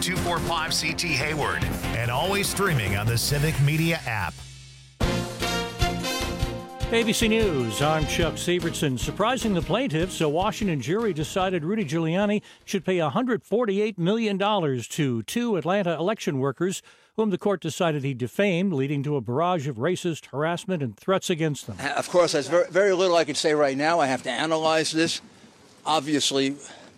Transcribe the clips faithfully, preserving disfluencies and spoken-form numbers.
two four five C T Hayward. And always streaming on the Civic Media app. A B C News, I'm Chuck Severson. Surprising the plaintiffs, a Washington jury decided Rudy Giuliani should pay one hundred forty-eight million dollars to two Atlanta election workers whom the court decided he defamed, leading to a barrage of racist harassment and threats against them. Of course, there's very, very little I can say right now. I have to analyze this. Obviously,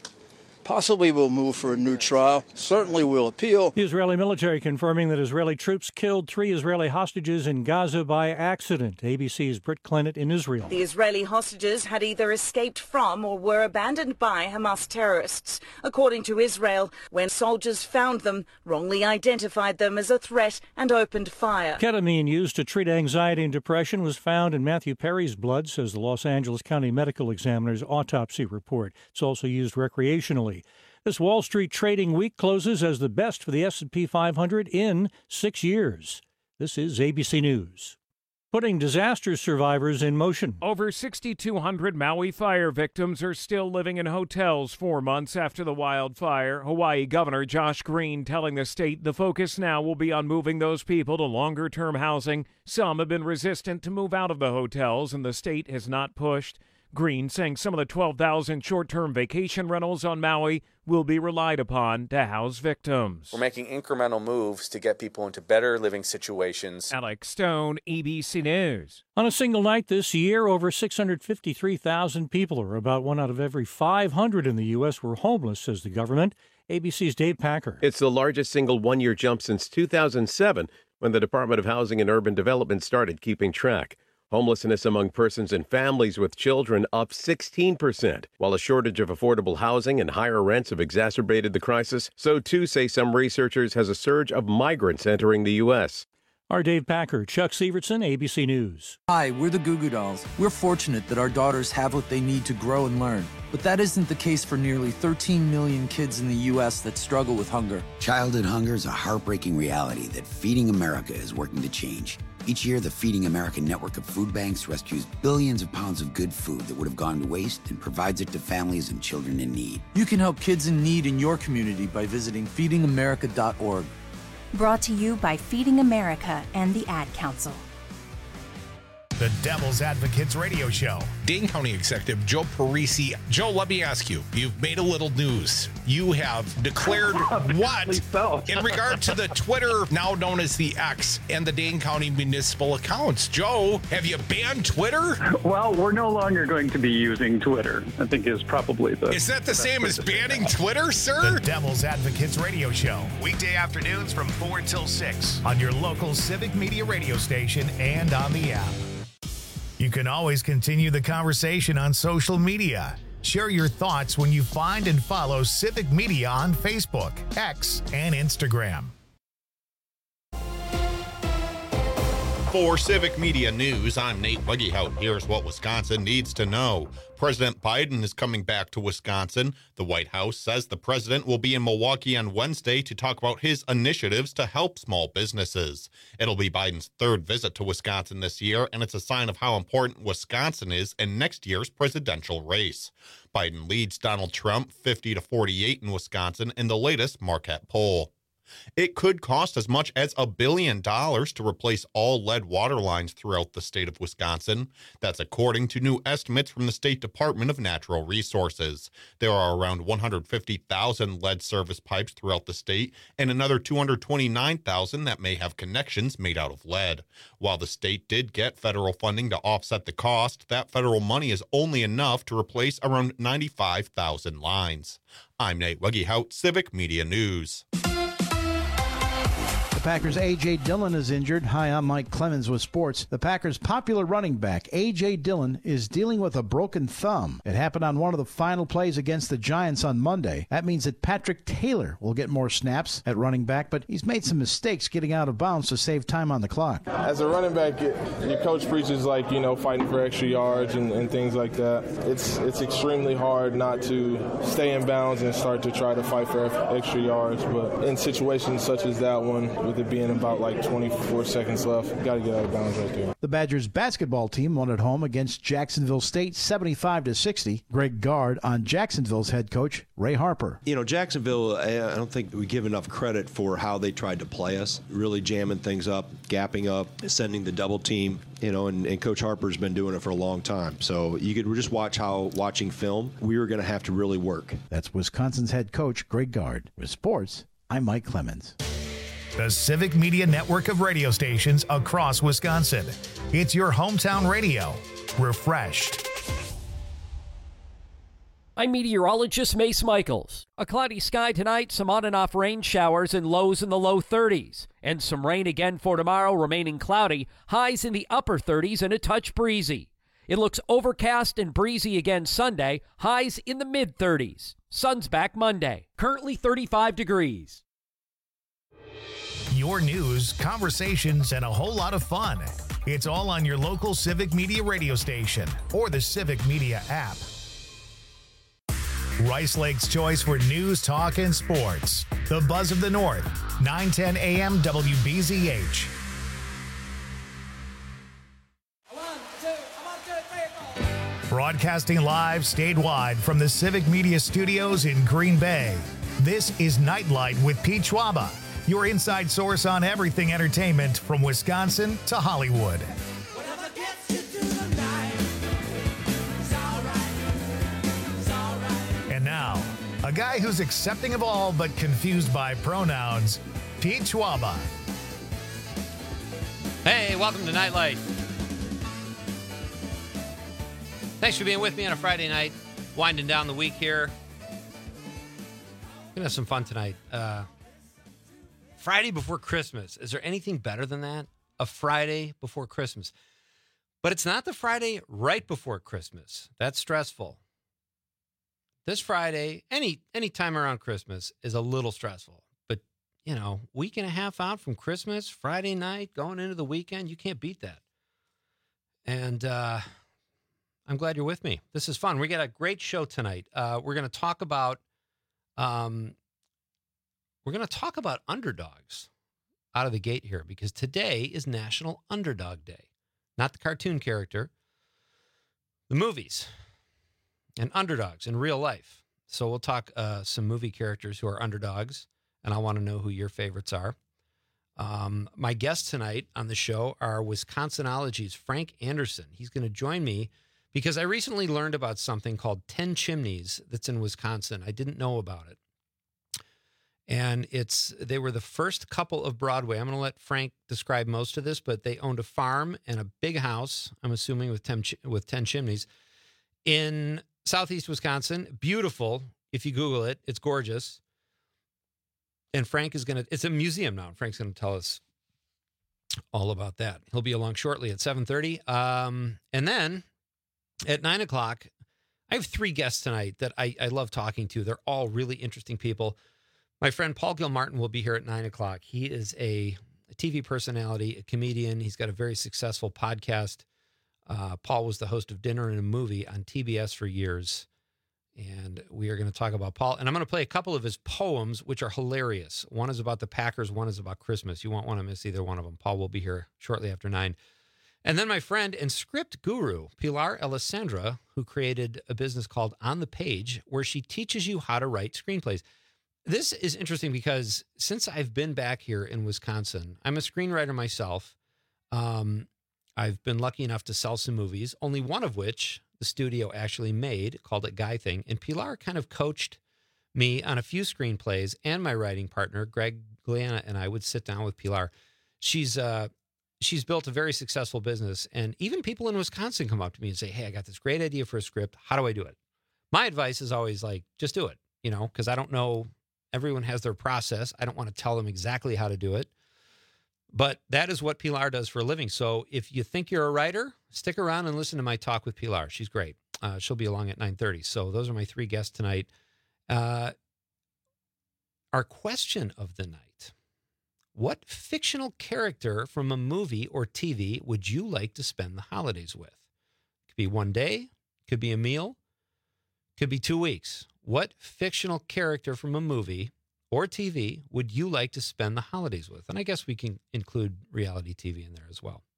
possibly we'll move for a new trial. Certainly we'll appeal. The Israeli military confirming that Israeli troops killed three Israeli hostages in Gaza by accident. A B C's Britt Clennett in Israel. The Israeli hostages had either escaped from or were abandoned by Hamas terrorists. According to Israel, when soldiers found them, wrongly identified them as a threat and opened fire. Ketamine used to treat anxiety and depression was found in Matthew Perry's blood, says the Los Angeles County Medical Examiner's autopsy report. It's also used recreationally. This Wall Street trading week closes as the best for the S and P five hundred in six years. This is A B C News. Putting disaster survivors in motion. Over six thousand two hundred Maui fire victims are still living in hotels four months after the wildfire. Hawaii Governor Josh Green telling the state the focus now will be on moving those people to longer-term housing. Some have been resistant to move out of the hotels, and the state has not pushed. Green saying some of the twelve thousand short-term vacation rentals on Maui will be relied upon to house victims. We're making incremental moves to get people into better living situations. Alex Stone, A B C News. On a single night this year, over six hundred fifty-three thousand people, or about one out of every five hundred in the U S, were homeless, says the government. A B C's Dave Packer. It's the largest single one-year jump since two thousand seven, when the Department of Housing and Urban Development started keeping track. Homelessness among persons and families with children up sixteen percent. While a shortage of affordable housing and higher rents have exacerbated the crisis, so too, say some researchers, has a surge of migrants entering the U S. Our Dave Packer, Chuck Severson, A B C News. Hi, we're the Goo Goo Dolls. We're fortunate that our daughters have what they need to grow and learn. But that isn't the case for nearly thirteen million kids in the U S that struggle with hunger. Childhood hunger is a heartbreaking reality that Feeding America is working to change. Each year, the Feeding America network of food banks rescues billions of pounds of good food that would have gone to waste and provides it to families and children in need. You can help kids in need in your community by visiting feeding america dot org. Brought to you by Feeding America and the Ad Council. The Devil's Advocates Radio Show. Dane County Executive Joe Parisi. Joe, let me ask you, you've made a little news. You have declared what so. in regard to the Twitter, now known as the X, and the Dane County municipal accounts. Joe, have you banned Twitter? Well, we're no longer going to be using Twitter, I think is probably the... Is that the same as banning Twitter, sir? The Devil's Advocates Radio Show. Weekday afternoons from four till six on your local Civic Media radio station and on the app. You can always continue the conversation on social media. Share your thoughts when you find and follow Civic Media on Facebook, X, and Instagram. For Civic Media News, I'm Nate Weggehout. Here's what Wisconsin needs to know. President Biden is coming back to Wisconsin. The White House says the president will be in Milwaukee on Wednesday to talk about his initiatives to help small businesses. It'll be Biden's third visit to Wisconsin this year, and it's a sign of how important Wisconsin is in next year's presidential race. Biden leads Donald Trump fifty to forty-eight in Wisconsin in the latest Marquette poll. It could cost as much as a billion dollars to replace all lead water lines throughout the state of Wisconsin. That's according to new estimates from the State Department of Natural Resources. There are around one hundred fifty thousand lead service pipes throughout the state and another two hundred twenty-nine thousand that may have connections made out of lead. While the state did get federal funding to offset the cost, that federal money is only enough to replace around ninety-five thousand lines. I'm Nate Weggehout, Civic Media News. The Packers' A J. Dillon is injured. Hi, I'm Mike Clemens with sports. The Packers' popular running back, A J. Dillon, is dealing with a broken thumb. It happened on one of the final plays against the Giants on Monday. That means that Patrick Taylor will get more snaps at running back, but he's made some mistakes getting out of bounds to save time on the clock. As a running back, your coach preaches, like, you know, fighting for extra yards and, and things like that. It's, it's extremely hard not to stay in bounds and start to try to fight for extra yards, but in situations such as that one, with it being about like twenty-four seconds left. Got to get out of bounds right there. The Badgers basketball team won at home against Jacksonville State seventy-five to sixty. Greg Gard on Jacksonville's head coach, Ray Harper. You know, Jacksonville, I don't think we give enough credit for how they tried to play us, really jamming things up, gapping up, sending the double team, you know, and, and Coach Harper's been doing it for a long time. So you could just watch how, watching film, we were going to have to really work. That's Wisconsin's head coach, Greg Gard. With sports, I'm Mike Clemens. The Civic Media network of radio stations across Wisconsin. It's your hometown radio. Refreshed. I'm meteorologist Mace Michaels. A cloudy sky tonight, some on and off rain showers and lows in the low thirties. And some rain again for tomorrow, remaining cloudy, highs in the upper thirties and a touch breezy. It looks overcast and breezy again Sunday, highs in the mid thirties. Sun's back Monday, currently thirty-five degrees. Your news, conversations, and a whole lot of fun. It's all on your local Civic Media radio station or the Civic Media app. Rice Lake's choice for news, talk, and sports. The Buzz of the North, nine ten a m W B Z H. Broadcasting live statewide from the Civic Media Studios in Green Bay. This is Nightlight with Pete Schwaba, your inside source on everything entertainment from Wisconsin to Hollywood. And now, a guy who's accepting of all but confused by pronouns, Pete Schwaba. Hey, welcome to Nightlight. Thanks for being with me on a Friday night, winding down the week here. We're gonna have some fun tonight. Uh, Friday before Christmas. Is there anything better than that? A Friday before Christmas. But it's not the Friday right before Christmas. That's stressful. This Friday, any any time around Christmas is a little stressful. But, you know, week and a half out from Christmas, Friday night, going into the weekend, you can't beat that. And uh, I'm glad you're with me. This is fun. We got a great show tonight. Uh, we're going to talk about um, we're going to talk about underdogs out of the gate here, because today is National Underdog Day. Not the cartoon character, the movies and underdogs in real life. So we'll talk uh, some movie characters who are underdogs, and I want to know who your favorites are. Um, my guests tonight on the show are Wisconsinology's Frank Anderson. He's going to join me because I recently learned about something called Ten Chimneys that's in Wisconsin. I didn't know about it. And it's they were the first couple of Broadway. I'm going to let Frank describe most of this, but they owned a farm and a big house, I'm assuming with ten, with ten chimneys, in southeast Wisconsin. Beautiful. If you Google it, it's gorgeous. And Frank is going to, it's a museum now. Frank's going to tell us all about that. He'll be along shortly at seven thirty. Um, and then at nine o'clock, I have three guests tonight that I, I love talking to. They're all really interesting people. My friend Paul Gilmartin will be here at nine o'clock. He is a, a T V personality, a comedian. He's got a very successful podcast. Uh, Paul was the host of Dinner and a Movie on T B S for years. And we are going to talk about Paul. And I'm going to play a couple of his poems, which are hilarious. One is about the Packers. One is about Christmas. You won't want to miss either one of them. Paul will be here shortly after nine. And then my friend and script guru, Pilar Alessandra, who created a business called On the Page, where she teaches you how to write screenplays. This is interesting because since I've been back here in Wisconsin, I'm a screenwriter myself. Um, I've been lucky enough to sell some movies, only one of which the studio actually made, called it Guy Thing. And Pilar kind of coached me on a few screenplays, and my writing partner, Greg Gliana, and I would sit down with Pilar. She's uh, she's built a very successful business, and even people in Wisconsin come up to me and say, hey, I got this great idea for a script. How do I do it? My advice is always like, just do it, you know, because I don't know. Everyone has their process. I don't want to tell them exactly how to do it. But that is what Pilar does for a living. So if you think you're a writer, stick around and listen to my talk with Pilar. She's great. Uh, she'll be along at nine thirty. So those are my three guests tonight. Uh, our question of the night: what fictional character from a movie or T V would you like to spend the holidays with? Could be one day, could be a meal, could be two weeks. What fictional character from a movie or T V would you like to spend the holidays with? And I guess we can include reality T V in there as well.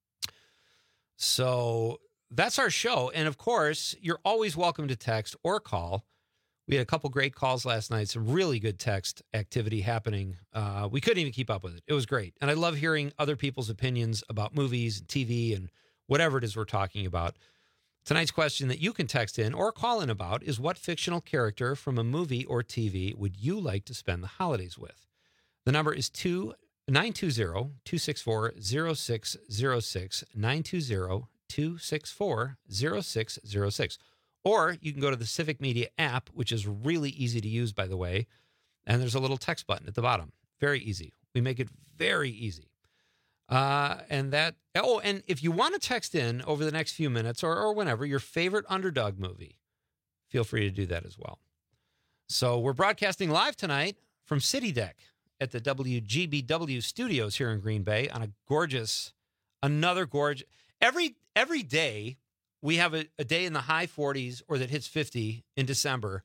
So that's our show. And of course, you're always welcome to text or call. We had a couple great calls last night, some really good text activity happening. Uh, we couldn't even keep up with it. It was great. And I love hearing other people's opinions about movies and T V and whatever it is we're talking about. Tonight's question that you can text in or call in about is, what fictional character from a movie or T V would you like to spend the holidays with? The number is nine two zero, two six four, zero six zero six, nine two zero, two six four, zero six zero six. Or you can go to the Civic Media app, which is really easy to use, by the way, and there's a little text button at the bottom. Very easy. We make it very easy. Uh, and that, oh, and if you want to text in over the next few minutes or, or whenever your favorite Underdog movie, feel free to do that as well. So we're broadcasting live tonight from City Deck at the W G B W studios here in Green Bay on a gorgeous, another gorgeous, every, every day we have a, a day in the high forties or that hits fifty in December.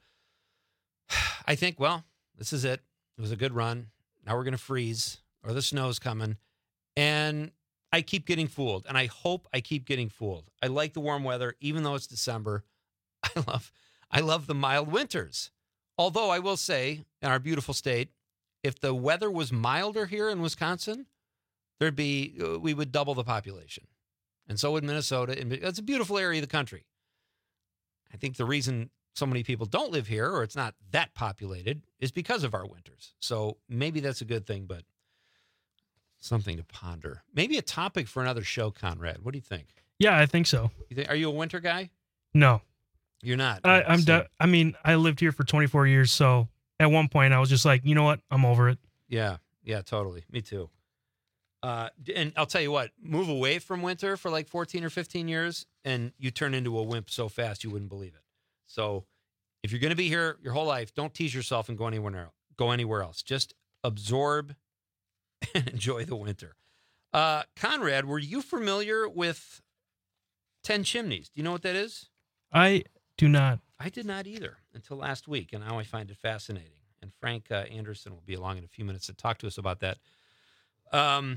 I think, well, this is it. It was a good run. Now we're going to freeze or the snow's coming. And I keep getting fooled, and I hope I keep getting fooled. I like the warm weather, even though it's December. I love, I love the mild winters. Although I will say, in our beautiful state, if the weather was milder here in Wisconsin, there'd be we would double the population, and so would Minnesota. It's a beautiful area of the country. I think the reason so many people don't live here, or it's not that populated, is because of our winters. So maybe that's a good thing, but something to ponder. Maybe a topic for another show, Conrad. What do you think? Yeah, I think so. You think, are you a winter guy? No. You're not? I, I'm. De- I mean, I lived here for twenty-four years, so at one point I was just like, you know what? I'm over it. Yeah, yeah, totally. Me too. Uh, and I'll tell you what, move away from winter for like fourteen or fifteen years, and you turn into a wimp so fast you wouldn't believe it. So if you're going to be here your whole life, don't tease yourself and go anywhere else. Go anywhere else. Just absorb and enjoy the winter. Uh, Conrad, were you familiar with Ten Chimneys? Do you know what that is? I do not. I did not either until last week, and now I find it fascinating. And Frank uh, Anderson will be along in a few minutes to talk to us about that. Um,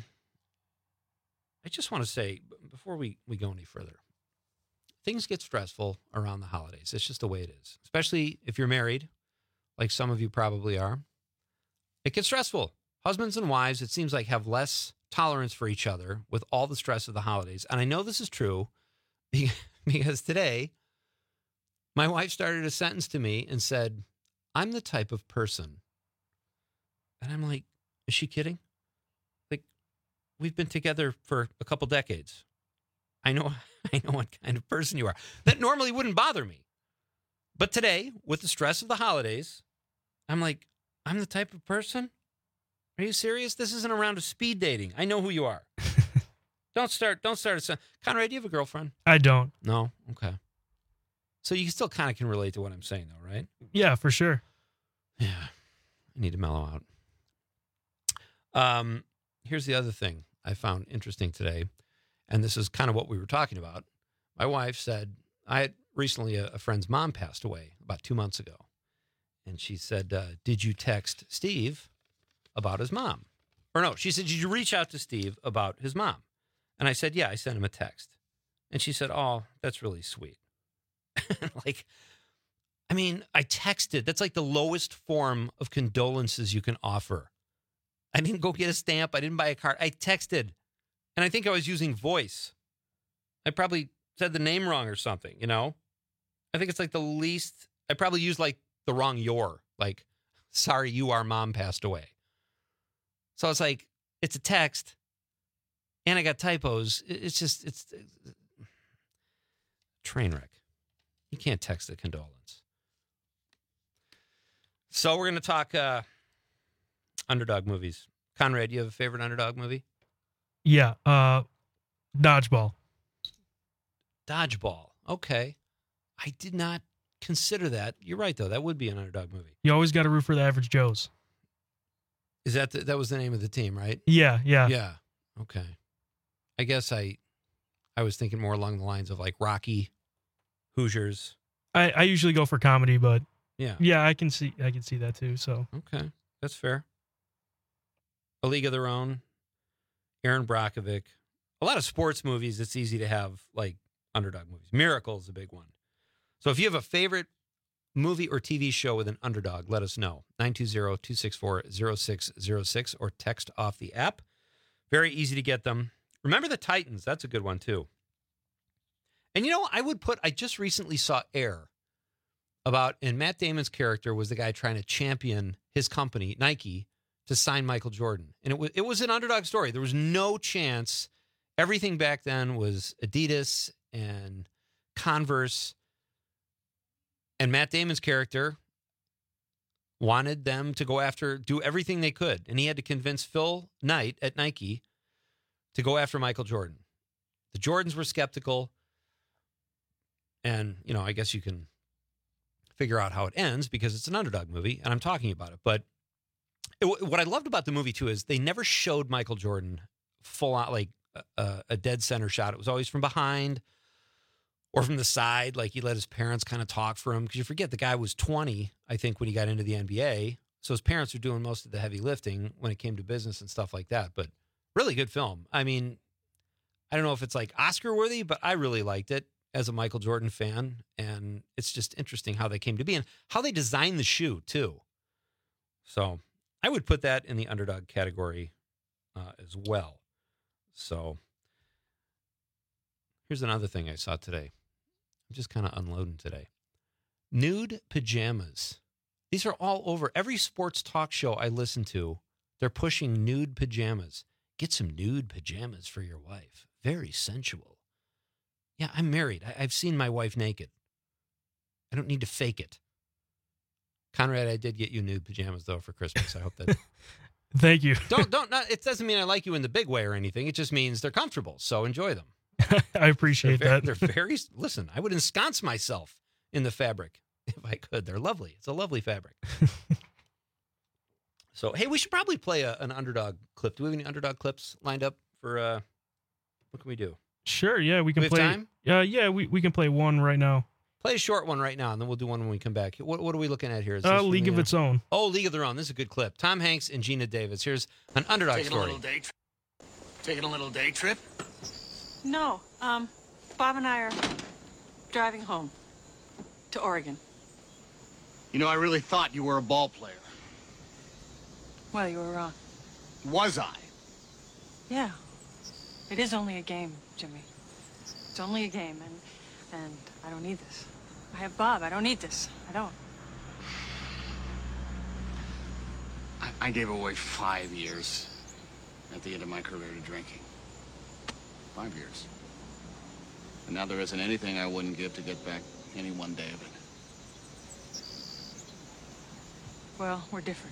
I just want to say, before we, we go any further, things get stressful around the holidays. It's just the way it is, especially if you're married, like some of you probably are. It gets stressful. Husbands and wives, it seems like, have less tolerance for each other with all the stress of the holidays. And I know this is true because today my wife started a sentence to me and said, I'm the type of person. And I'm like, is she kidding? Like, we've been together for a couple decades. I know, I know what kind of person you are. That normally wouldn't bother me. But today, with the stress of the holidays, I'm like, I'm the type of person? Are you serious? This isn't a round of speed dating. I know who you are. don't start, don't start. A, Conrad, do you have a girlfriend? I don't. No? Okay. So you still kind of can relate to what I'm saying, though, right? Yeah, for sure. Yeah. I need to mellow out. Um, here's the other thing I found interesting today, and this is kind of what we were talking about. My wife said, I had recently a, a friend's mom passed away about two months ago. And she said, uh, did you text Steve about his mom? Or no, she said, did you reach out to Steve about his mom? And I said, yeah, I sent him a text. And she said, oh, that's really sweet. Like, I mean, I texted. That's like the lowest form of condolences you can offer. I didn't go get a stamp. I didn't buy a card. I texted. And I think I was using voice. I probably said the name wrong or something, you know? I think it's like the least, I probably used like the wrong your, like, sorry, you, our mom passed away. So it's like, it's a text, and I got typos. It's just, it's, it's train wreck. You can't text a condolence. So we're going to talk uh, Underdog movies. Conrad, you have a favorite Underdog movie? Yeah, uh, Dodgeball. Dodgeball. Okay. I did not consider that. You're right, though. That would be an Underdog movie. You always got to root for the average Joes. Is that the, that was the name of the team, right? Yeah, yeah. Yeah. Okay. I guess I I was thinking more along the lines of like Rocky, Hoosiers. I, I usually go for comedy, but yeah, yeah, I can see I can see that too. So okay, That's fair. A League of Their Own, Aaron Brockovich. A lot of sports movies, it's easy to have, like, underdog movies. Miracle is a big one. So if you have a favorite movie or T V show with an underdog, let us know. nine two zero, two six four, zero six zero six or text off the app. Very easy to get them. Remember the Titans. That's a good one, too. And, you know, I would put, I just recently saw Air about, and Matt Damon's character was the guy trying to champion his company, Nike, to sign Michael Jordan. And it was, it was an underdog story. There was no chance. Everything back then was Adidas and Converse. And Matt Damon's character wanted them to go after, do everything they could. And he had to convince Phil Knight at Nike to go after Michael Jordan. The Jordans were skeptical. And, you know, I guess you can figure out how it ends because it's an underdog movie and I'm talking about it. But it, what I loved about the movie, too, is they never showed Michael Jordan full out, like a, a dead center shot. It was always from behind or from the side. Like he let his parents kind of talk for him. Because you forget the guy was twenty, I think, when he got into the N B A. So his parents were doing most of the heavy lifting when it came to business and stuff like that. But really good film. I mean, I don't know if it's like Oscar worthy, but I really liked it as a Michael Jordan fan. And it's just interesting how they came to be and how they designed the shoe, too. So I would put that in the underdog category uh, as well. So here's another thing I saw today. I'm just kind of unloading today. Nude pajamas. These are all over. Every sports talk show I listen to, they're pushing nude pajamas. Get some nude pajamas for your wife. Very sensual. Yeah, I'm married. I- I've seen my wife naked. I don't need to fake it. Conrad, I did get you nude pajamas, though, for Christmas. I hope that... Thank you. don't, don't, not, it doesn't mean I like you in the big way or anything. It just means they're comfortable, so enjoy them. I appreciate they're very, that. They're very, listen, I would ensconce myself in the fabric if I could. They're lovely. It's a lovely fabric. So, hey, we should probably play a, an underdog clip. Do we have any underdog clips lined up for, uh, what can we do? Sure, yeah, we can Do we play. have time? Yeah, yeah, we, we can play one right now. Play a short one right now, and then we'll do one when we come back. What, what are we looking at here? Is Uh, this from League the, of Its Own. Oh, League of Their Own. This is a good clip. Tom Hanks and Gina Davis. Here's an underdog Taking story. a little day trip. Taking a little day trip. No, um, Bob and I are driving home to Oregon. You know, I really thought you were a ball player. Well, you were wrong. Was I? Yeah, it is only a game, Jimmy. It's only a game, and and I don't need this. I have Bob. I don't need this. I don't. I, I gave away five years at the end of my career to drinking. Five years. And now there isn't anything I wouldn't give to get back any one day of it. Well, we're different.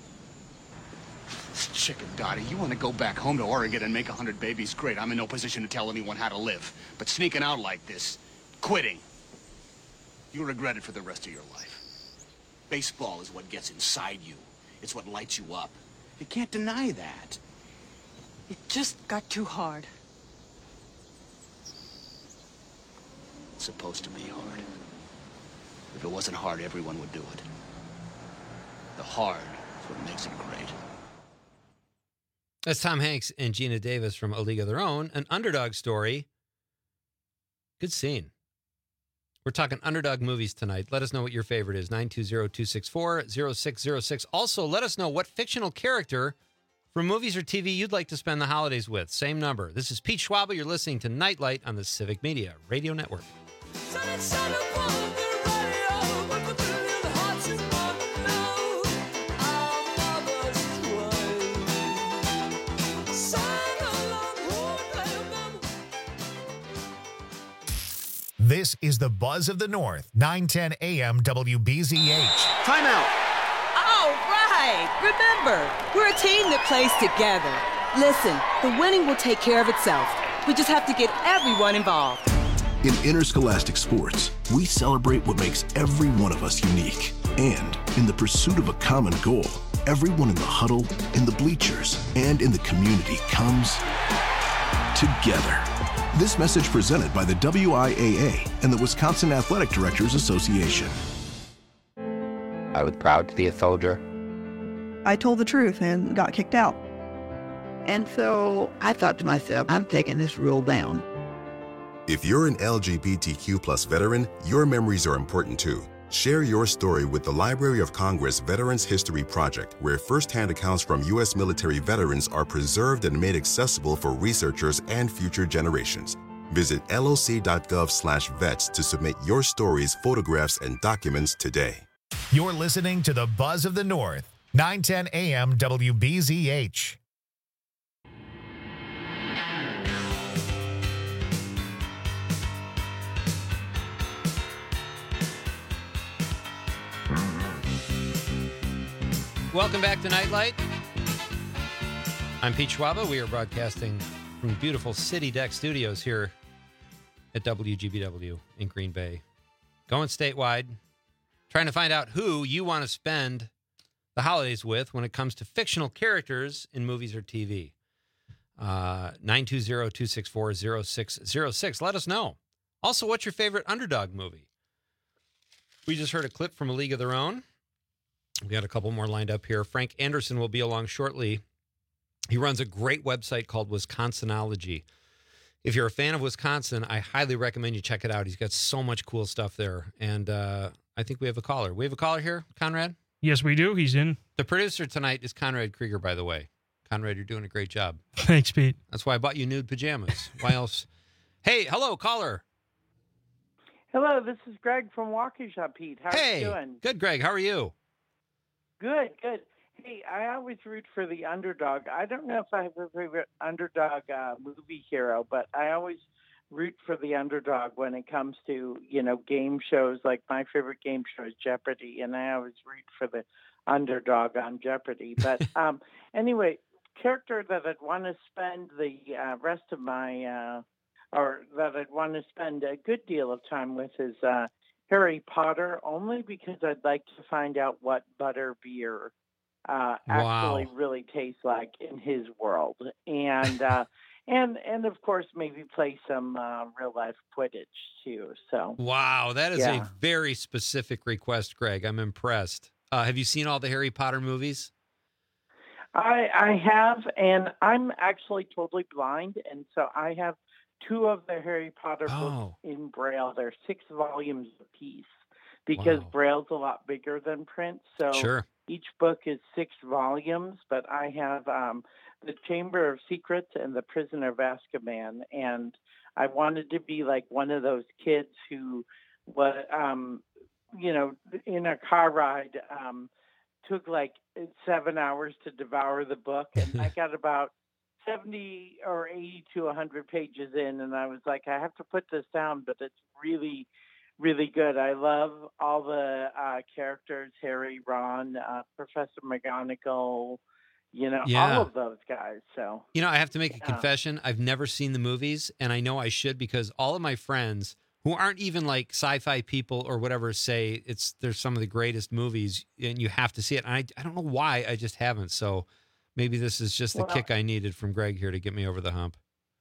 Chicken Dottie, you want to go back home to Oregon and make a hundred babies? Great, I'm in no position to tell anyone how to live. But sneaking out like this, quitting, you'll regret it for the rest of your life. Baseball is what gets inside you. It's what lights you up. You can't deny that. It just got too hard. It's supposed to be hard. If it wasn't hard, everyone would do it. The hard is what makes it great. That's Tom Hanks and Gina Davis from A League of Their Own, an underdog story. Good scene. We're talking underdog movies tonight. Let us know what your favorite is. nine two zero, two six four, zero six zero six. Also, let us know what fictional character from movies or T V you'd like to spend the holidays with. Same number. This is Pete Schwabel. You're listening to Nightlight on the Civic Media Radio Network. This is the Buzz of the North, nine ten A M W B Z H. Timeout. All right. Remember, we're a team that plays together. Listen, the winning will take care of itself. We just have to get everyone involved. In interscholastic sports, we celebrate what makes every one of us unique. And in the pursuit of a common goal, everyone in the huddle, in the bleachers, and in the community comes together. This message presented by the W I A A and the Wisconsin Athletic Directors Association. I was proud to be a soldier. I told the truth and got kicked out. And so I thought to myself, I'm taking this rule down. If you're an L G B T Q plus veteran, your memories are important too. Share your story with the Library of Congress Veterans History Project, where firsthand accounts from U S military veterans are preserved and made accessible for researchers and future generations. Visit loc.gov slash vets to submit your stories, photographs, and documents today. You're listening to the Buzz of the North, nine ten A M W B Z H. Welcome back to Nightlight. I'm Pete Schwaba. We are broadcasting from beautiful City Deck Studios here at W G B W in Green Bay. Going statewide, trying to find out who you want to spend the holidays with when it comes to fictional characters in movies or T V. Uh, nine two zero, two six four, zero six zero six. Let us know. Also, what's your favorite underdog movie? We just heard a clip from A League of Their Own. We got a couple more lined up here. Frank Anderson will be along shortly. He runs a great website called Wisconsinology. If you're a fan of Wisconsin, I highly recommend you check it out. He's got so much cool stuff there. And uh, I think we have a caller. We have a caller here, Conrad? Yes, we do. He's in. The producer tonight is Conrad Krieger, by the way. Conrad, you're doing a great job. Thanks, Pete. That's why I bought you nude pajamas. Why else? Hey, hello, caller. Hello, this is Greg from Waukesha, Pete. How hey, are you doing? Good, Greg. How are you? Good, good. Hey, I always root for the underdog. I don't know if I have a favorite underdog uh, movie hero, but I always root for the underdog when it comes to, you know, game shows. Like my favorite game show is Jeopardy, and I always root for the underdog on Jeopardy. But um, anyway, character that I'd want to spend the uh, rest of my, uh, or that I'd want to spend a good deal of time with is uh, Harry Potter, only because I'd like to find out what butter beer uh, actually wow. really tastes like in his world. And, uh, and, and of course, maybe play some uh, real life Quidditch too. So, wow, that is yeah. a very specific request, Greg. I'm impressed. Uh, have you seen all the Harry Potter movies? I, I have, and I'm actually totally blind. And so I have two of the Harry Potter oh. books in Braille. They're six volumes apiece because wow. Braille's a lot bigger than print. So sure. each book is six volumes, but I have um, The Chamber of Secrets and The Prisoner of Azkaban. And I wanted to be like one of those kids who was, um, you know, in a car ride, um, took like seven hours to devour the book. And I got about seventy or eighty to one hundred pages in, and I was like, I have to put this down, but it's really, really good. I love all the uh, characters, Harry, Ron, uh, Professor McGonagall, you know, yeah. all of those guys. So, you know, I have to make a yeah. confession. I've never seen the movies, and I know I should because all of my friends who aren't even like sci-fi people or whatever say it's they're some of the greatest movies, and you have to see it. And I, I don't know why, I just haven't. So maybe this is just the well, kick I needed from Greg here to get me over the hump.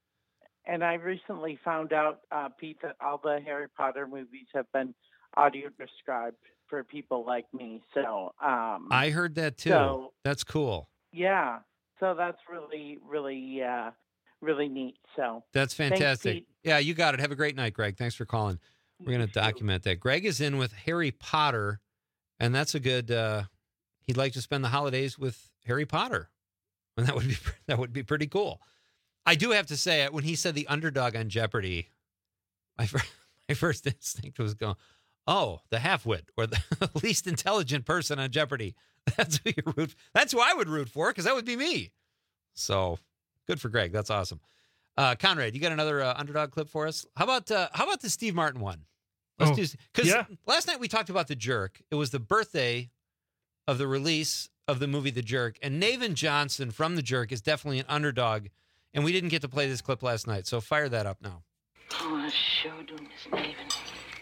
And I recently found out, uh, Pete, that all the Harry Potter movies have been audio described for people like me. So um, I heard that too. So, that's cool. Yeah. So that's really, really, uh, really neat. So that's fantastic. Thanks, yeah, you got it. Have a great night, Greg. Thanks for calling. We're going to document that. Greg is in with Harry Potter, and that's a good. Uh, he'd like to spend the holidays with Harry Potter, and that would be that would be pretty cool. I do have to say, when he said the underdog on Jeopardy, my first, my first instinct was going, "Oh, the halfwit or the least intelligent person on Jeopardy." That's who you root. That's who I would root for because that would be me. So good for Greg. That's awesome. Uh, Conrad, you got another uh, underdog clip for us? How about uh, how about the Steve Martin one? Let's oh, do because yeah. last night we talked about The Jerk. It was the birthday of the release of the movie The Jerk, and Naven Johnson from The Jerk is definitely an underdog. And we didn't get to play this clip last night, so fire that up now. Oh, I sure do, Miss Naven.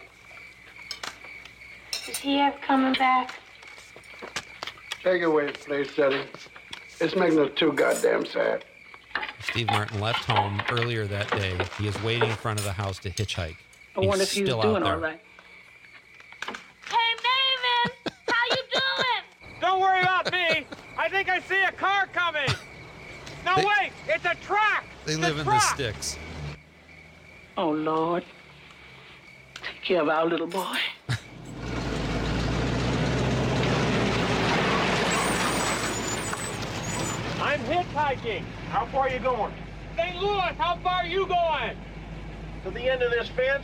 Is he ever coming back? Take it away, please, Eddie. It's making us too goddamn sad. Steve Martin left home earlier that day. He is waiting in front of the house to hitchhike. I wonder if he's still doing out there. all right. Hey, Naven! How you doing? Don't worry about me. I think I see a car coming. No, They- wait, it's a truck. They It's live a in the truck. sticks. Oh, Lord. Take care of our little boy. I'm hitchhiking. How far are you going? Saint Louis, how far are you going? To the end of this fence.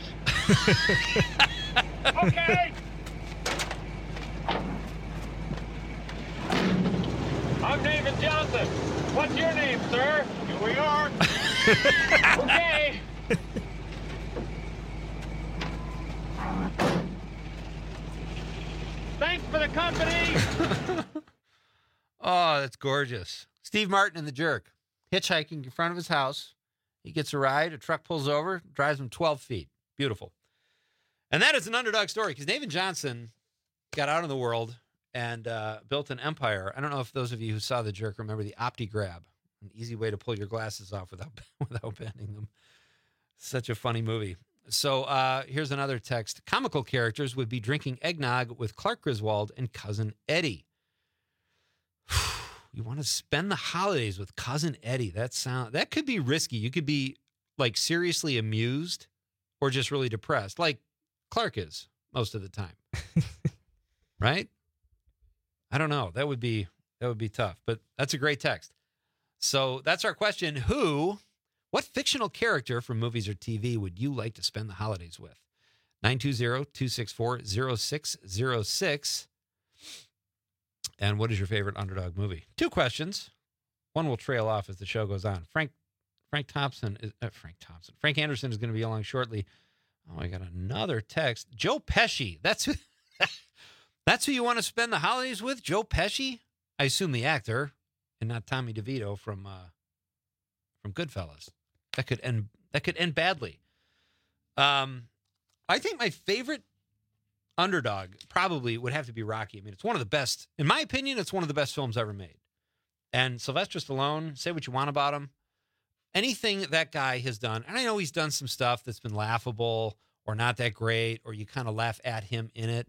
Okay. I'm David Johnson. What's your name, sir? Here we are. Okay. Thanks for the company. Oh, that's gorgeous. Steve Martin and the Jerk, hitchhiking in front of his house. He gets a ride. A truck pulls over, drives him twelve feet. Beautiful. And that is an underdog story because David Johnson got out in the world and uh, built an empire. I don't know if those of you who saw the Jerk remember the OptiGrab, an easy way to pull your glasses off without without bending them. Such a funny movie. So uh, here's another text. Comical characters would be drinking eggnog with Clark Griswold and Cousin Eddie. You want to spend the holidays with Cousin Eddie. That sound that could be risky. You could be like seriously amused or just really depressed, like Clark is most of the time. Right? I don't know. That would be that would be tough, but that's a great text. So that's our question. Who, what fictional character from movies or T V would you like to spend the holidays with? nine two zero, two six four, zero six zero six. And what is your favorite underdog movie? Two questions. One will trail off as the show goes on. Frank Frank Thompson is uh, Frank Thompson. Frank Anderson is going to be along shortly. Oh, I got another text. Joe Pesci. That's who. That's who you want to spend the holidays with? Joe Pesci? I assume the actor, and not Tommy DeVito from uh, from Goodfellas. That could end. That could end badly. Um, I think my favorite underdog probably would have to be Rocky. I mean, it's one of the best, in my opinion, it's one of the best films ever made. And Sylvester Stallone, say what you want about him. Anything that guy has done, and I know he's done some stuff that's been laughable or not that great, or you kind of laugh at him in it.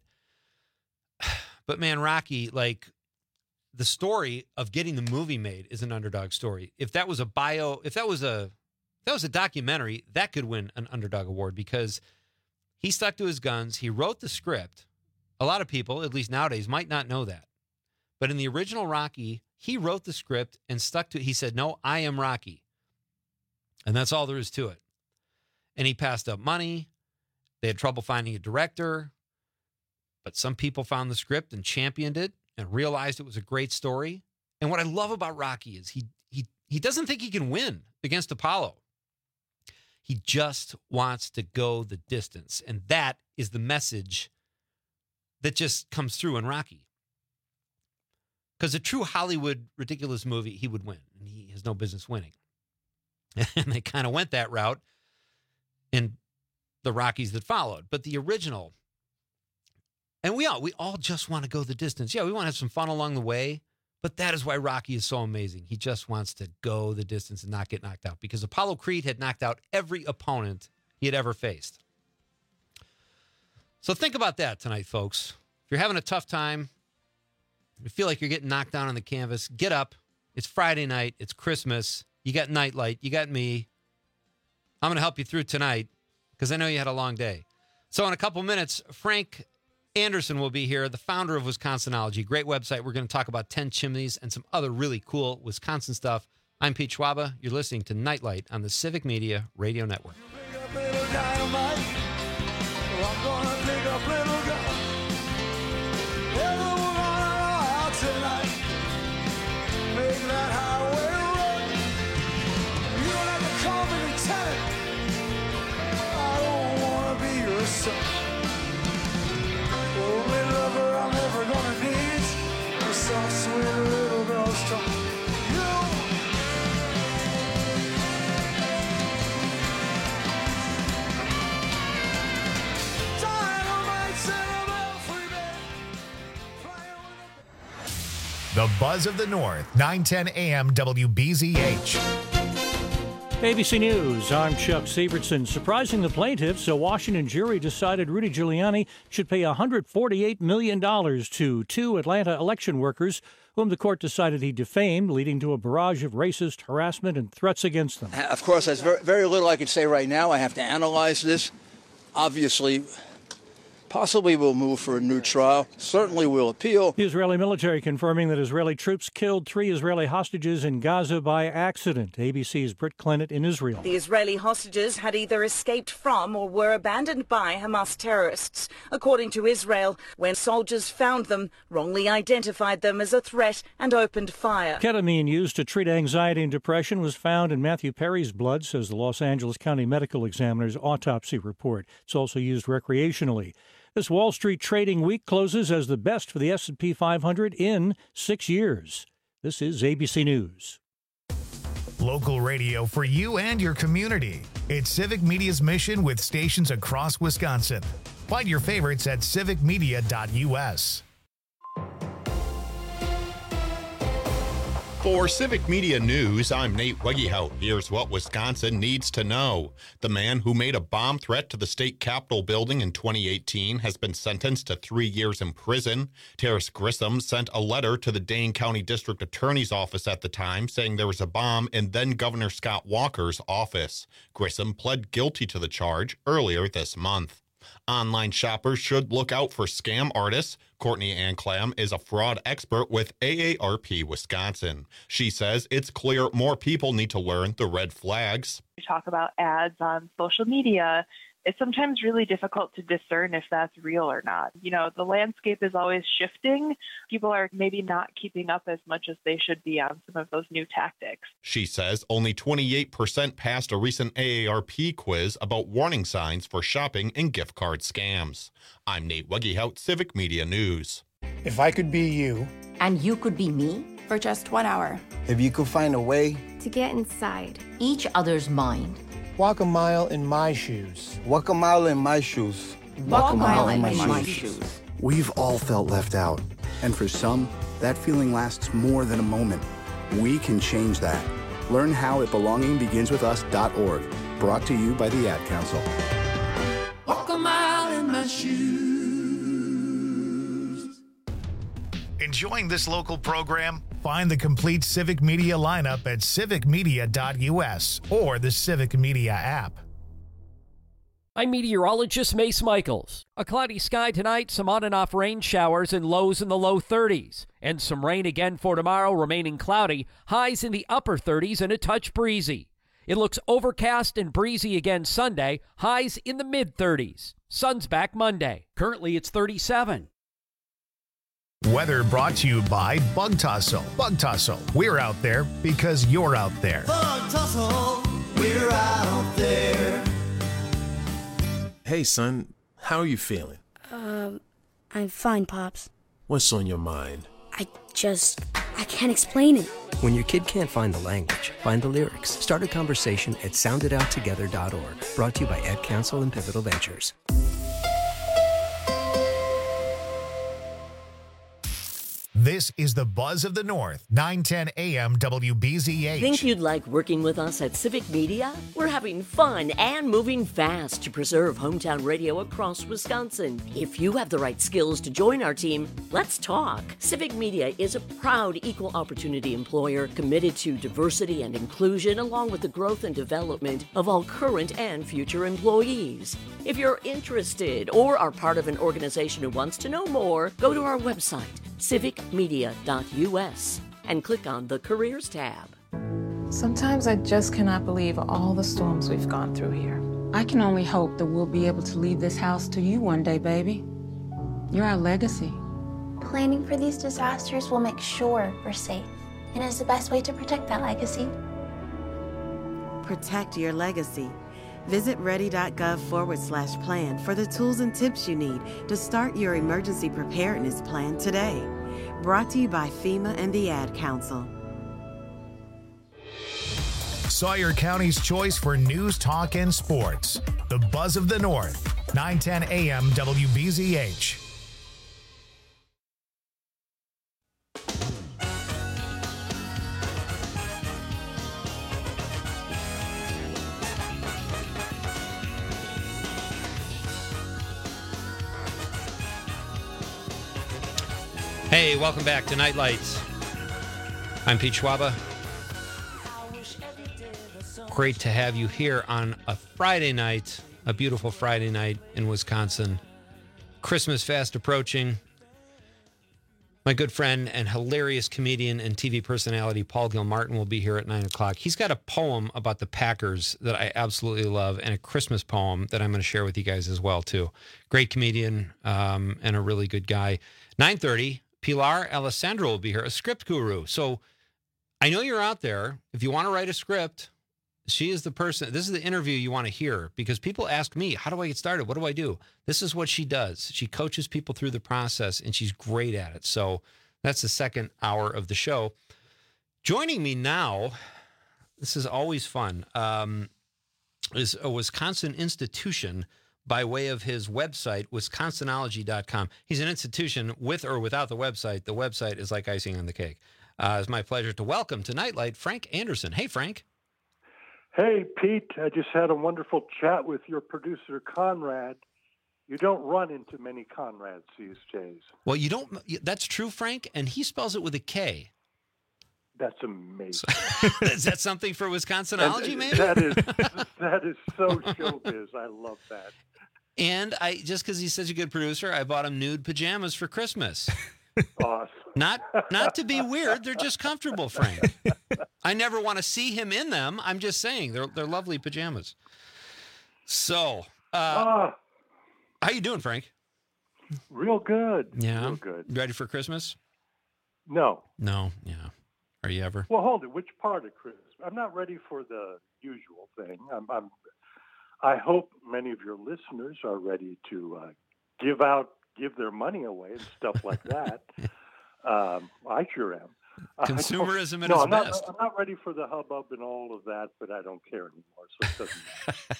But man, Rocky, like the story of getting the movie made is an underdog story. If that was a bio, if that was a, if that was a documentary, that could win an underdog award because he stuck to his guns. He wrote the script. A lot of people, at least nowadays, might not know that. But in the original Rocky, he wrote the script and stuck to it. He said, no, I am Rocky. And that's all there is to it. And he passed up money. They had trouble finding a director. But some people found the script and championed it and realized it was a great story. And what I love about Rocky is he he he doesn't think he can win against Apollo. He just wants to go the distance. And that is the message that just comes through in Rocky. Because a true Hollywood ridiculous movie, he would win. And he has no business winning. And they kind of went that route in the Rockies that followed. But the original, and we all, we all just want to go the distance. Yeah, we want to have some fun along the way. But that is why Rocky is so amazing. He just wants to go the distance and not get knocked out because Apollo Creed had knocked out every opponent he had ever faced. So think about that tonight, folks. If you're having a tough time, you feel like you're getting knocked down on the canvas, get up. It's Friday night. It's Christmas. You got Nightlight. You got me. I'm going to help you through tonight because I know you had a long day. So in a couple minutes, Frank Anderson will be here, the founder of Wisconsinology. Great website. We're going to talk about ten chimneys and some other really cool Wisconsin stuff. I'm Pete Schwaba. You're listening to Nightlight on the Civic Media Radio Network. Sweet little girl's talk. The Buzz of the North, nine ten A M W B Z H. A B C News, I'm Chuck Severson. Surprising the plaintiffs, a Washington jury decided Rudy Giuliani should pay one hundred forty-eight million dollars to two Atlanta election workers whom the court decided he defamed, leading to a barrage of racist harassment and threats against them. Of course, there's very, very little I can say right now. I have to analyze this. Obviously, possibly we'll move for a new trial. Certainly we'll appeal. The Israeli military confirming that Israeli troops killed three Israeli hostages in Gaza by accident. A B C's Britt Clennett in Israel. The Israeli hostages had either escaped from or were abandoned by Hamas terrorists. According to Israel, when soldiers found them, wrongly identified them as a threat and opened fire. Ketamine used to treat anxiety and depression was found in Matthew Perry's blood, says the Los Angeles County Medical Examiner's autopsy report. It's also used recreationally. This Wall Street trading week closes as the best for the S and P five hundred in six years. This is A B C News. Local radio for you and your community. It's Civic Media's mission with stations across Wisconsin. Find your favorites at civic media dot U S. For Civic Media News, I'm Nate Wegehout. Here's what Wisconsin needs to know. The man who made a bomb threat to the state capitol building in twenty eighteen has been sentenced to three years in prison. Terrace Grissom sent a letter to the Dane County District Attorney's Office at the time saying there was a bomb in then Governor Scott Walker's office. Grissom pled guilty to the charge earlier this month. Online shoppers should look out for scam artists. Courtney Ann Clam is a fraud expert with A A R P Wisconsin. She says it's clear more people need to learn the red flags. We talk about ads on social media. It's sometimes really difficult to discern if that's real or not. You know, the landscape is always shifting. People are maybe not keeping up as much as they should be on some of those new tactics. She says only twenty-eight percent passed a recent A A R P quiz about warning signs for shopping and gift card scams. I'm Nate Wegehout, Civic Media News. If I could be you. And you could be me for just one hour. If you could find a way to get inside each other's mind. Walk a mile in my shoes. Walk a mile in my shoes. Walk, Walk a mile, mile in, my, in my shoes. shoes. We've all felt left out. And for some, that feeling lasts more than a moment. We can change that. Learn how at belonging begins with us dot org. Brought to you by the Ad Council. Walk a mile in my shoes. Enjoying this local program? Find the complete Civic Media lineup at civic media dot U S or the Civic Media app. I'm meteorologist Mace Michaels. A cloudy sky tonight, some on and off rain showers and lows in the low thirties. And some rain again for tomorrow, remaining cloudy, highs in the upper thirties and a touch breezy. It looks overcast and breezy again Sunday, highs in the mid thirties. Sun's back Monday. Currently it's thirty-seven. Weather brought to you by Bug Tussle. Bug Tussle, we're out there because you're out there. Bug Tussle, we're out there. Hey, son, how are you feeling? Um, I'm fine, Pops. What's on your mind? I just, I can't explain it. When your kid can't find the language, find the lyrics. Start a conversation at sound it out together dot org. Brought to you by Ad Council and Pivotal Ventures. This is the Buzz of the North, nine ten A M W B Z H. Think you'd like working with us at Civic Media? We're having fun and moving fast to preserve hometown radio across Wisconsin. If you have the right skills to join our team, let's talk. Civic Media is a proud equal opportunity employer committed to diversity and inclusion along with the growth and development of all current and future employees. If you're interested or are part of an organization who wants to know more, go to our website, civic media dot U S, and click on the Careers tab. Sometimes I just cannot believe all the storms we've gone through here. I can only hope that we'll be able to leave this house to you one day, baby. You're our legacy. Planning for these disasters will make sure we're safe, and is the best way to protect that legacy. Protect your legacy. Visit ready.gov forward slash plan for the tools and tips you need to start your emergency preparedness plan today. Brought to you by FEMA and the Ad Council. Sawyer County's choice for news, talk, and sports. The Buzz of the North, nine ten A M W B Z H. Hey, welcome back to Night Lights. I'm Pete Schwaba. Great to have you here on a Friday night, a beautiful Friday night in Wisconsin. Christmas fast approaching. My good friend and hilarious comedian and T V personality Paul Gilmartin will be here at nine o'clock. He's got a poem about the Packers that I absolutely love and a Christmas poem that I'm going to share with you guys as well, too. Great comedian um, and a really good guy. nine thirty, Pilar Alessandro will be here, a script guru. So I know you're out there. If you want to write a script, she is the person. This is the interview you want to hear because people ask me, how do I get started? What do I do? This is what she does. She coaches people through the process, and she's great at it. So that's the second hour of the show. Joining me now, this is always fun, um, is a Wisconsin institution by way of his website, wisconsinology dot com. He's an institution with or without the website. The website is like icing on the cake. Uh, it's my pleasure to welcome to Nightlight Frank Anderson. Hey, Frank. Hey, Pete. I just had a wonderful chat with your producer, Conrad. You don't run into many Conrads these days. Well, you don't. That's true, Frank, and he spells it with a K. That's amazing. Is that something for Wisconsinology, and, maybe? That is that is so showbiz. I love that. And I just because he's such a good producer, I bought him nude pajamas for Christmas. Awesome. Not not to be weird, they're just comfortable, Frank. I never want to see him in them. I'm just saying they're they're lovely pajamas. So, uh, ah, how you doing, Frank? Real good. Yeah, real good. Ready for Christmas? No. No. Yeah. Are you ever? Well, hold it. Which part of Christmas? I'm not ready for the usual thing. I'm. I'm I hope many of your listeners are ready to uh, give out. give their money away and stuff like that. um, I sure am. Consumerism at no, its I'm not, best. I'm not ready for the hubbub and all of that, but I don't care anymore, so it doesn't matter.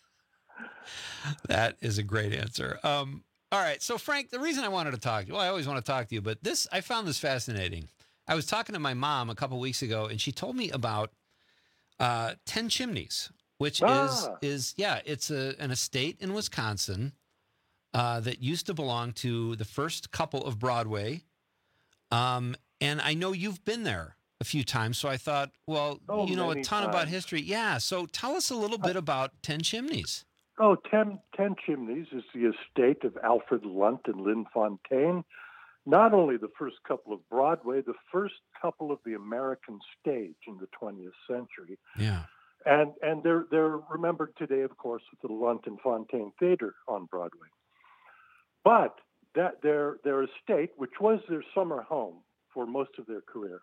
That is a great answer. Um, all right, so Frank, the reason I wanted to talk to you, well, I always want to talk to you, but this, I found this fascinating. I was talking to my mom a couple weeks ago, and she told me about uh, Ten Chimneys, which ah. is, is yeah, it's a, an estate in Wisconsin Uh, that used to belong to the first couple of Broadway. Um, and I know you've been there a few times, so I thought, well, oh, you know a ton times. about history. Yeah, so tell us a little bit about Ten Chimneys. Oh, Ten, Ten Chimneys is the estate of Alfred Lunt and Lynn Fontaine. Not only the first couple of Broadway, the first couple of the American stage in the twentieth century. Yeah. And and they're, they're remembered today, of course, with the Lunt and Fontaine Theater on Broadway. But that their their estate, which was their summer home for most of their career,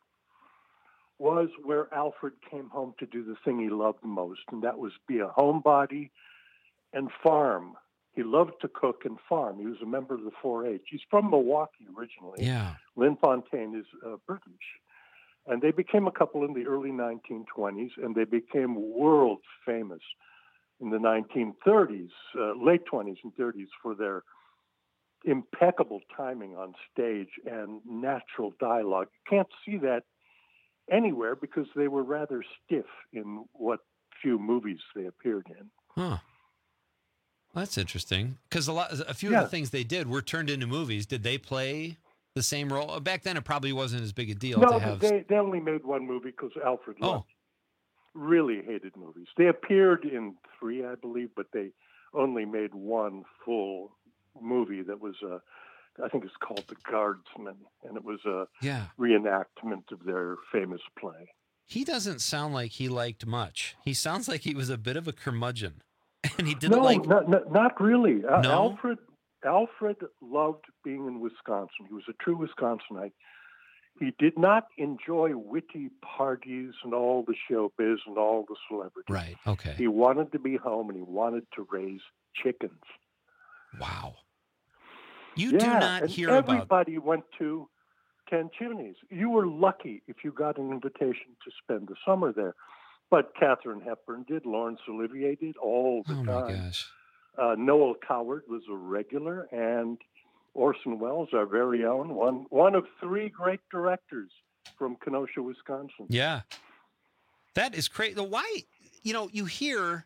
was where Alfred came home to do the thing he loved most, and that was be a homebody and farm. He loved to cook and farm. He was a member of the four H. He's from Milwaukee originally. Yeah. Lynn Fontaine is uh, British. And they became a couple in the early nineteen twenties, and they became world famous in the nineteen thirties, uh, late twenties and thirties, for their impeccable timing on stage and natural dialogue. You can't see that anywhere because they were rather stiff in what few movies they appeared in. Huh. Well, that's interesting because a lot, a few yeah. of the things they did were turned into movies. Did they play the same role? Back then, it probably wasn't as big a deal no, to have. they they only made one movie because Alfred Lunt oh. really hated movies. They appeared in three, I believe, but they only made one full movie that was a, I think it's called The Guardsman, and it was a yeah. reenactment of their famous play. He doesn't sound like he liked much. He sounds like he was a bit of a curmudgeon, and he didn't no, like. not, not, not really. No? Alfred Alfred loved being in Wisconsin. He was a true Wisconsinite. He did not enjoy witty parties and all the showbiz and all the celebrities. Right. Okay. He wanted to be home and he wanted to raise chickens. Wow. You yeah, do not and hear everybody about... went to Ten Chimneys. You were lucky if you got an invitation to spend the summer there. But Katharine Hepburn did, Laurence Olivier did, all the oh time. Oh, my gosh. Uh, Noel Coward was a regular, and Orson Welles, our very own, one one of three great directors from Kenosha, Wisconsin. Yeah. That is crazy. Why, you know, you hear,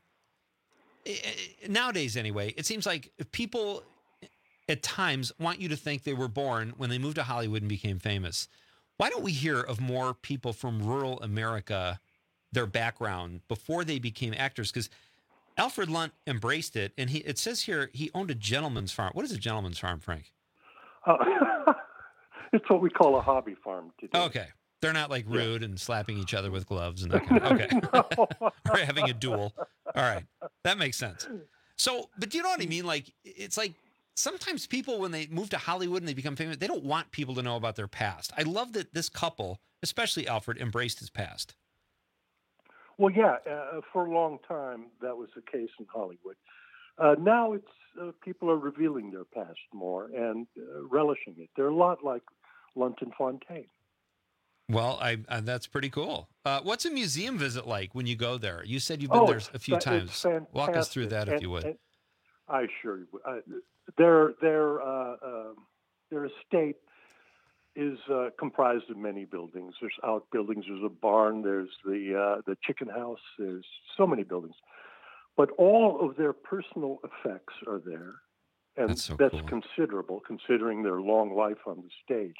nowadays anyway, it seems like people at times want you to think they were born when they moved to Hollywood and became famous. Why don't we hear of more people from rural America, their background, before they became actors? Because Alfred Lunt embraced it, and he it says here he owned a gentleman's farm. What is a gentleman's farm, Frank? Uh, it's what we call a hobby farm today. Okay. They're not like rude yeah. and slapping each other with gloves and that kind of, okay. Or having a duel. All right. That makes sense. So, but do you know what I mean? Like, it's like sometimes people, when they move to Hollywood and they become famous, they don't want people to know about their past. I love that this couple, especially Alfred, embraced his past. Well, yeah, uh, for a long time, that was the case in Hollywood. Uh, now it's uh, people are revealing their past more and uh, relishing it. They're a lot like Lunt and Fontaine. Well, I, uh, that's pretty cool. Uh, what's a museum visit like when you go there? You said you've been oh, there a few fa- times. Walk us through that, if and, you would. I sure you would. Uh, their their uh, uh, their estate is uh, comprised of many buildings. There's outbuildings. There's a barn. There's the uh, the chicken house. There's so many buildings, but all of their personal effects are there, and that's, so that's cool. considerable considering their long life on the stage.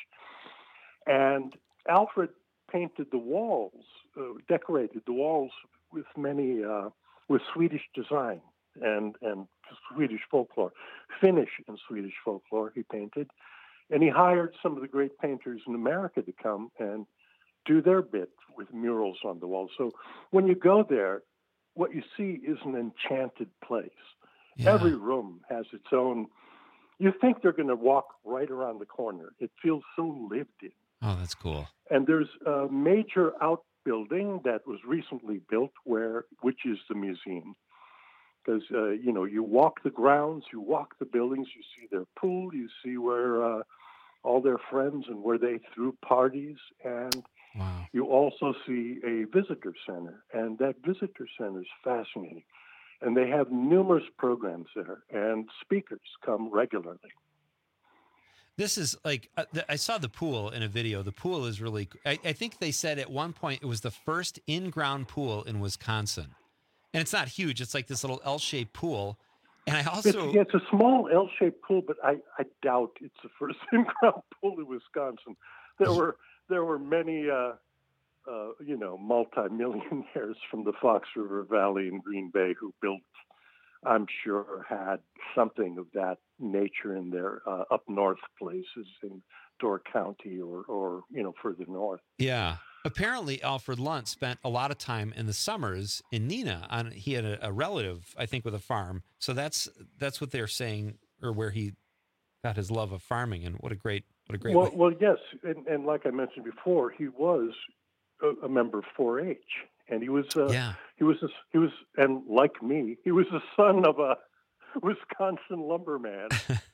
And Alfred painted the walls, uh, decorated the walls with many, uh, with Swedish design and, and Swedish folklore, Finnish and Swedish folklore he painted. And he hired some of the great painters in America to come and do their bit with murals on the walls. So when you go there, what you see is an enchanted place. Yeah. Every room has its own, you think they're going to walk right around the corner. It feels so lived in. Oh, that's cool. And there's a major outbuilding that was recently built, where which is the museum. Because uh, you know, you walk the grounds, you walk the buildings, you see their pool, you see where uh, all their friends and where they threw parties, and wow. you also see a visitor center, and that visitor center is fascinating. And they have numerous programs there, and speakers come regularly. This is like, uh, the, I saw the pool in a video. The pool is really, I, I think they said at one point it was the first in-ground pool in Wisconsin. And it's not huge. It's like this little L-shaped pool. And I also... It's, yeah, it's a small L-shaped pool, but I, I doubt it's the first in-ground pool in Wisconsin. There were there were many, uh, uh, you know, multimillionaires from the Fox River Valley in Green Bay who built, I'm sure, had something of that nature in their uh, up north places in Door County or, or, you know, further north. Yeah. Apparently, Alfred Lunt spent a lot of time in the summers in Neenah. On, he had a, a relative, I think, with a farm. So that's that's what they're saying, or where he got his love of farming. And what a great, what a great well, way. Well, yes. And, and like I mentioned before, he was a, a member of four H. And he was, uh, yeah. he was, a, he was, and like me, he was the son of a Wisconsin lumberman.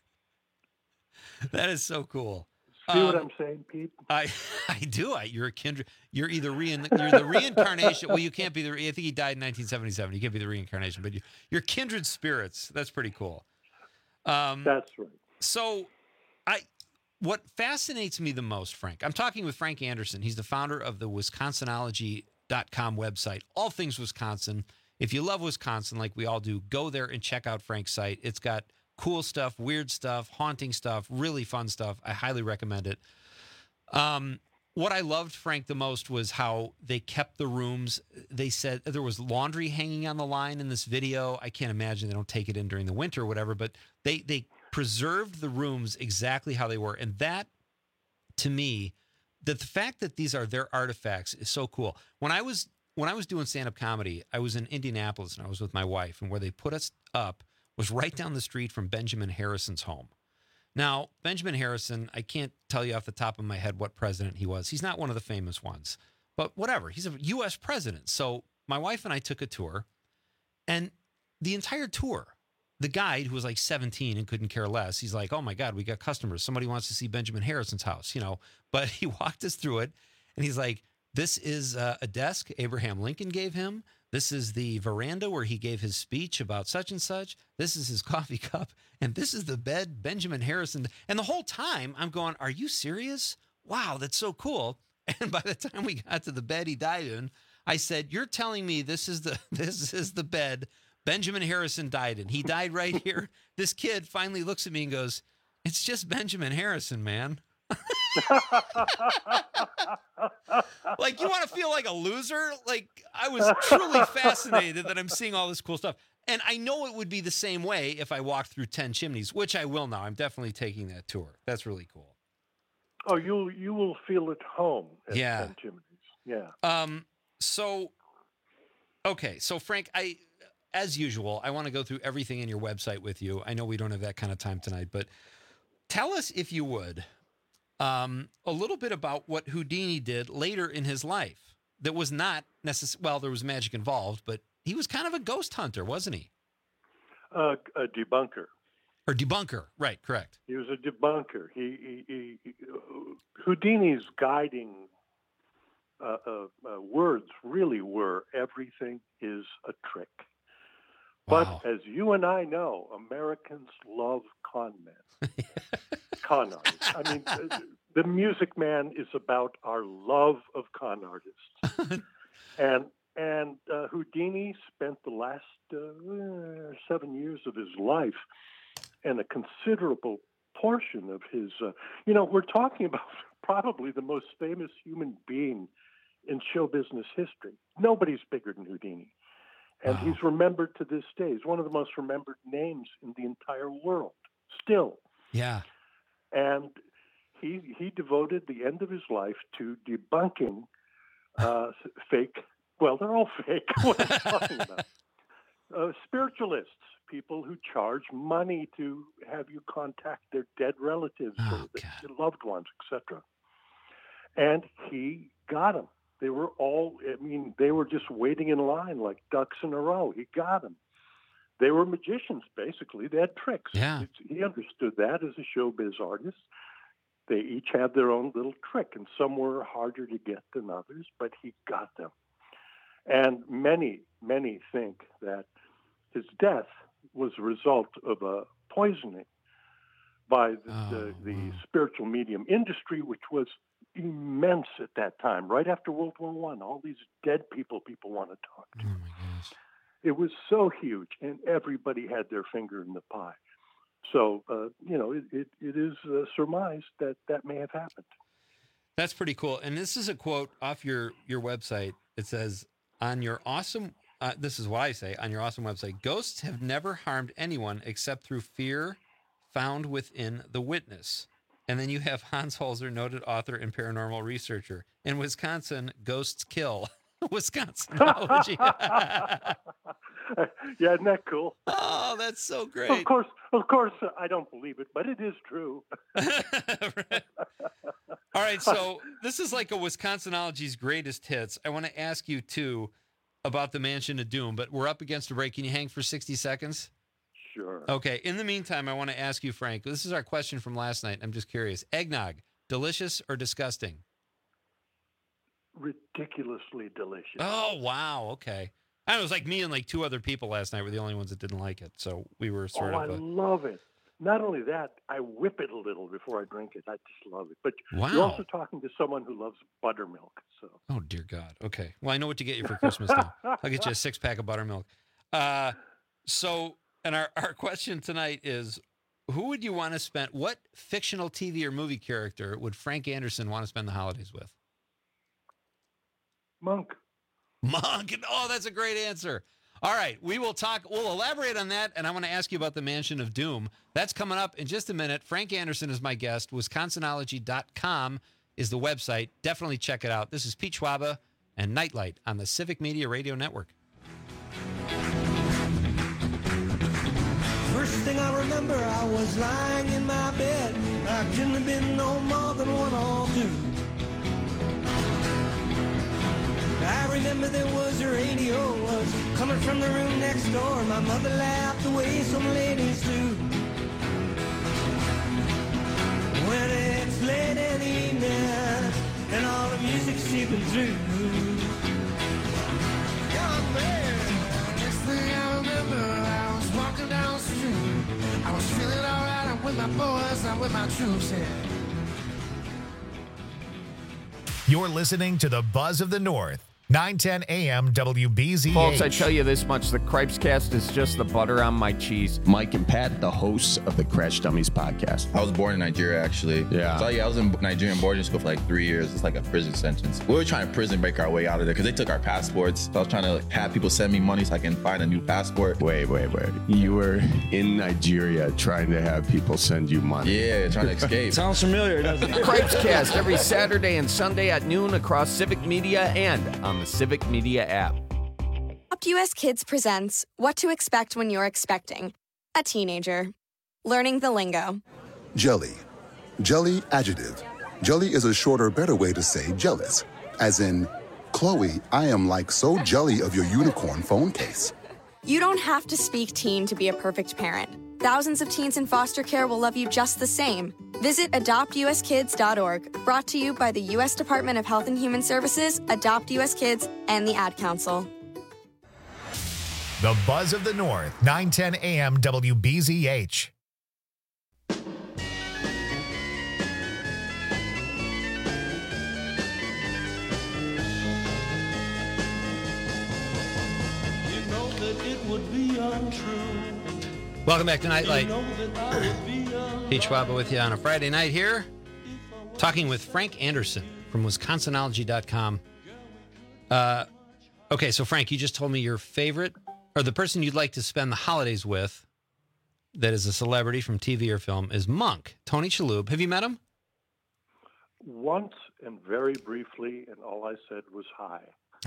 That is so cool. See um, what I'm saying, Pete? I, I do. I, you're a kindred. You're either rein, you're the reincarnation. Well, you can't be the. I think he died in nineteen seventy-seven. You can't be the reincarnation, but you, you're kindred spirits. That's pretty cool. Um, That's right. So, I. What fascinates me the most, Frank. I'm talking with Frank Anderson. He's the founder of the Wisconsinology dot com website, all things Wisconsin. If you love Wisconsin, like we all do, go there and check out Frank's site. It's got cool stuff, weird stuff, haunting stuff, really fun stuff. I highly recommend it. Um, what I loved, Frank, the most was how they kept the rooms. They said there was laundry hanging on the line in this video. I can't imagine they don't take it in during the winter or whatever, but they, they preserved the rooms exactly how they were. And that, to me, that the fact that these are their artifacts is so cool. When I was when I was doing stand-up comedy, I was in Indianapolis and I was with my wife, and where they put us up was right down the street from Benjamin Harrison's home. Now, Benjamin Harrison, I can't tell you off the top of my head what president he was. He's not one of the famous ones, but whatever. He's a U S president. So my wife and I took a tour, and the entire tour, the guide, who was like seventeen and couldn't care less, he's like, oh my God, we got customers. Somebody wants to see Benjamin Harrison's house, you know, but he walked us through it, and he's like, this is uh, a desk Abraham Lincoln gave him. This is the veranda where he gave his speech about such and such. This is his coffee cup. And this is the bed Benjamin Harrison. And the whole time I'm going, are you serious? Wow, that's so cool. And by the time we got to the bed he died in, I said, you're telling me this is the this is the bed Benjamin Harrison died in. He died right here. This kid finally looks at me and goes, it's just Benjamin Harrison, man. Like, you want to feel like a loser? Like, I was truly fascinated that I'm seeing all this cool stuff. And I know it would be the same way if I walked through ten Chimneys, which I will now. I'm definitely taking that tour. That's really cool. Oh, you'll you will feel at home at Yeah. ten Chimneys. Yeah. Um. So, okay. So, Frank, I, as usual, I want to go through everything in your website with you. I know we don't have that kind of time tonight, but tell us, if you would, um, a little bit about what Houdini did later in his life that was not necessarily, well, there was magic involved, but he was kind of a ghost hunter, wasn't he? Uh, a debunker. Or debunker, right, correct. He was a debunker. He, he, he Houdini's guiding uh, uh, uh, words really were everything is a trick. Wow. But as you and I know, Americans love con men, con artists. I mean, the, the Music Man is about our love of con artists. and and uh, Houdini spent the last uh, seven years of his life and a considerable portion of his, uh, you know, we're talking about probably the most famous human being in show business history. Nobody's bigger than Houdini. And Wow. he's remembered to this day. He's one of the most remembered names in the entire world, still. Yeah. And he he devoted the end of his life to debunking uh, fake, well, they're all fake. What am I talking about? Uh, spiritualists, people who charge money to have you contact their dead relatives Oh, or their loved ones, et cetera. And he got them. They were all, I mean, they were just waiting in line like ducks in a row. He got them. They were magicians, basically. They had tricks. Yeah. It's, he understood that as a showbiz artist. They each had their own little trick, and some were harder to get than others, but he got them. And many, many think that his death was a result of a poisoning by the, Oh, the, the wow. spiritual medium industry, which was immense at that time, right after World War One. All these dead people people want to talk to. Oh, my gosh. It was so huge, and everybody had their finger in the pie. So, uh, you know, it, it, it is uh, surmised that that may have happened. That's pretty cool. And this is a quote off your, your website. It says, on your awesome, uh, this is what I say, on your awesome website, ghosts have never harmed anyone except through fear found within the witness. And then you have Hans Holzer, noted author and paranormal researcher. In Wisconsin, ghosts kill. Wisconsinology. Yeah, isn't that cool? Oh, that's so great. Of course, of course, uh, I don't believe it, but it is true. Right. All right, so this is like a Wisconsinology's greatest hits. I want to ask you, too, about the Mansion of Doom, but we're up against a break. Can you hang for sixty seconds? Sure. Okay. In the meantime, I want to ask you, Frank, this is our question from last night. I'm just curious. Eggnog, delicious or disgusting? Ridiculously delicious. Oh, wow. Okay. I know, it was like me and like two other people last night were the only ones that didn't like it. So we were sort oh, of. I A... love it. Not only that, I whip it a little before I drink it. I just love it. But Wow. you're also talking to someone who loves buttermilk. So. Oh, dear God. Okay. Well, I know what to get you for Christmas now. I'll get you a six pack of buttermilk. Uh, so, and our, our question tonight is, who would you want to spend, what fictional T V or movie character would Frank Anderson want to spend the holidays with? Monk. Monk. Oh, that's a great answer. All right. We will talk. We'll elaborate on that. And I want to ask you about the Mansion of Doom. That's coming up in just a minute. Frank Anderson is my guest. Wisconsinology dot com is the website. Definitely check it out. This is Pete Schwaba and Nightlight on the Civic Media Radio Network. First thing I remember, I was lying in my bed. I couldn't have been no more than one or two. I remember there was a radio was coming from the room next door. My mother laughed the way some ladies do. When it's late in the evening and all the music's seeping through. Young man, next thing I remember, I was walking down the street. I was feeling alright. I'm with my boys, I'm with my troops. Yeah. You're listening to the Buzz of the North nine ten A M W B Z H. Folks, I tell you this much, the Cripes Cast is just the butter on my cheese. Mike and Pat, the hosts of the Crash Dummies podcast. I was born in Nigeria, actually. Yeah. So, yeah, I was in Nigerian boarding school for like three years. It's like a prison sentence. We were trying to prison break our way out of there because they took our passports. So I was trying to like, have people send me money so I can find a new passport. Wait, wait, wait. You were in Nigeria trying to have people send you money. Yeah, trying to escape. Sounds familiar, doesn't it? Cripes Cast every Saturday and Sunday at noon across Civic Media and on the Civic Media app. Adopt U S Kids presents What to Expect When You're Expecting a Teenager. Learning the lingo. Jelly. Jelly adjective. Jelly is a shorter, better way to say jealous. As in, Chloe, I am like so jelly of your unicorn phone case. You don't have to speak teen to be a perfect parent. Thousands of teens in foster care will love you just the same. Visit adopt u s kids dot org, brought to you by the U S Department of Health and Human Services, Adopt U S Kids, and the Ad Council. The Buzz of the North, nine ten A M W B Z H. Welcome back to Nightlight. Pete Schwaba with you on a Friday night here, talking with Frank Anderson from Wisconsinology dot com. Uh, okay, so Frank, you just told me your favorite, or the person you'd like to spend the holidays with, that is a celebrity from T V or film, is Monk, Tony Shalhoub. Have you met him? Once and very briefly, and all I said was hi.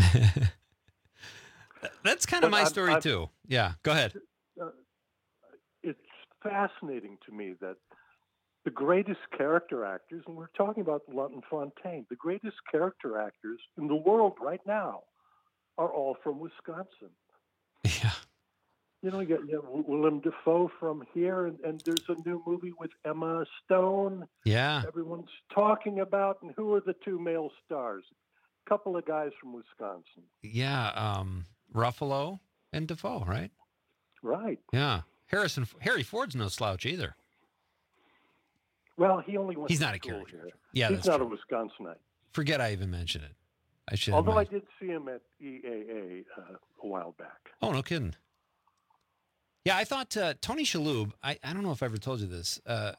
That's kind of But my I've- story, I've- too. Yeah, go ahead. Uh, it's fascinating to me that the greatest character actors, and we're talking about Lutton Fontaine, the greatest character actors in the world right now are all from Wisconsin. Yeah. You know, you got you have Willem Dafoe from here, and, and there's a new movie with Emma Stone. Yeah. Everyone's talking about, and who are the two male stars? A couple of guys from Wisconsin. Yeah, um, Ruffalo and Dafoe, right? Right. Yeah. Harrison Harry Ford's no slouch either. Well, he only went He's to not a school character. here. Yeah, He's that's not true. a Wisconsinite. Forget I even mentioned it. I should. have Although I mentioned- did see him at E A A uh, a while back. Oh, no kidding. Yeah, I thought uh, Tony Shalhoub. I, I don't know if I ever told you this. Uh,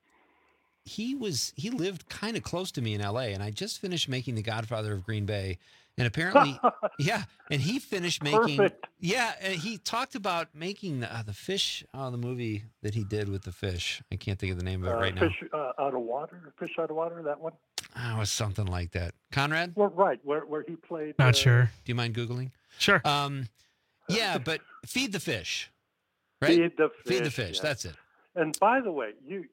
he was he lived kind of close to me in L A, and I just finished making The Godfather of Green Bay, and apparently, yeah, and he finished making. Perfect. Yeah, and he talked about making the, uh, the fish. Oh, the movie that he did with the fish. I can't think of the name of it Uh, right now. fish uh, out of water, fish out of water. That one. Oh, it was something like that. Conrad? Well, right, where where he played. Not uh, sure. Do you mind Googling? Sure. Um, yeah, but Feed the Fish. Right? Feed the Feed the Fish, Fish. yeah. That's it. And by the way, you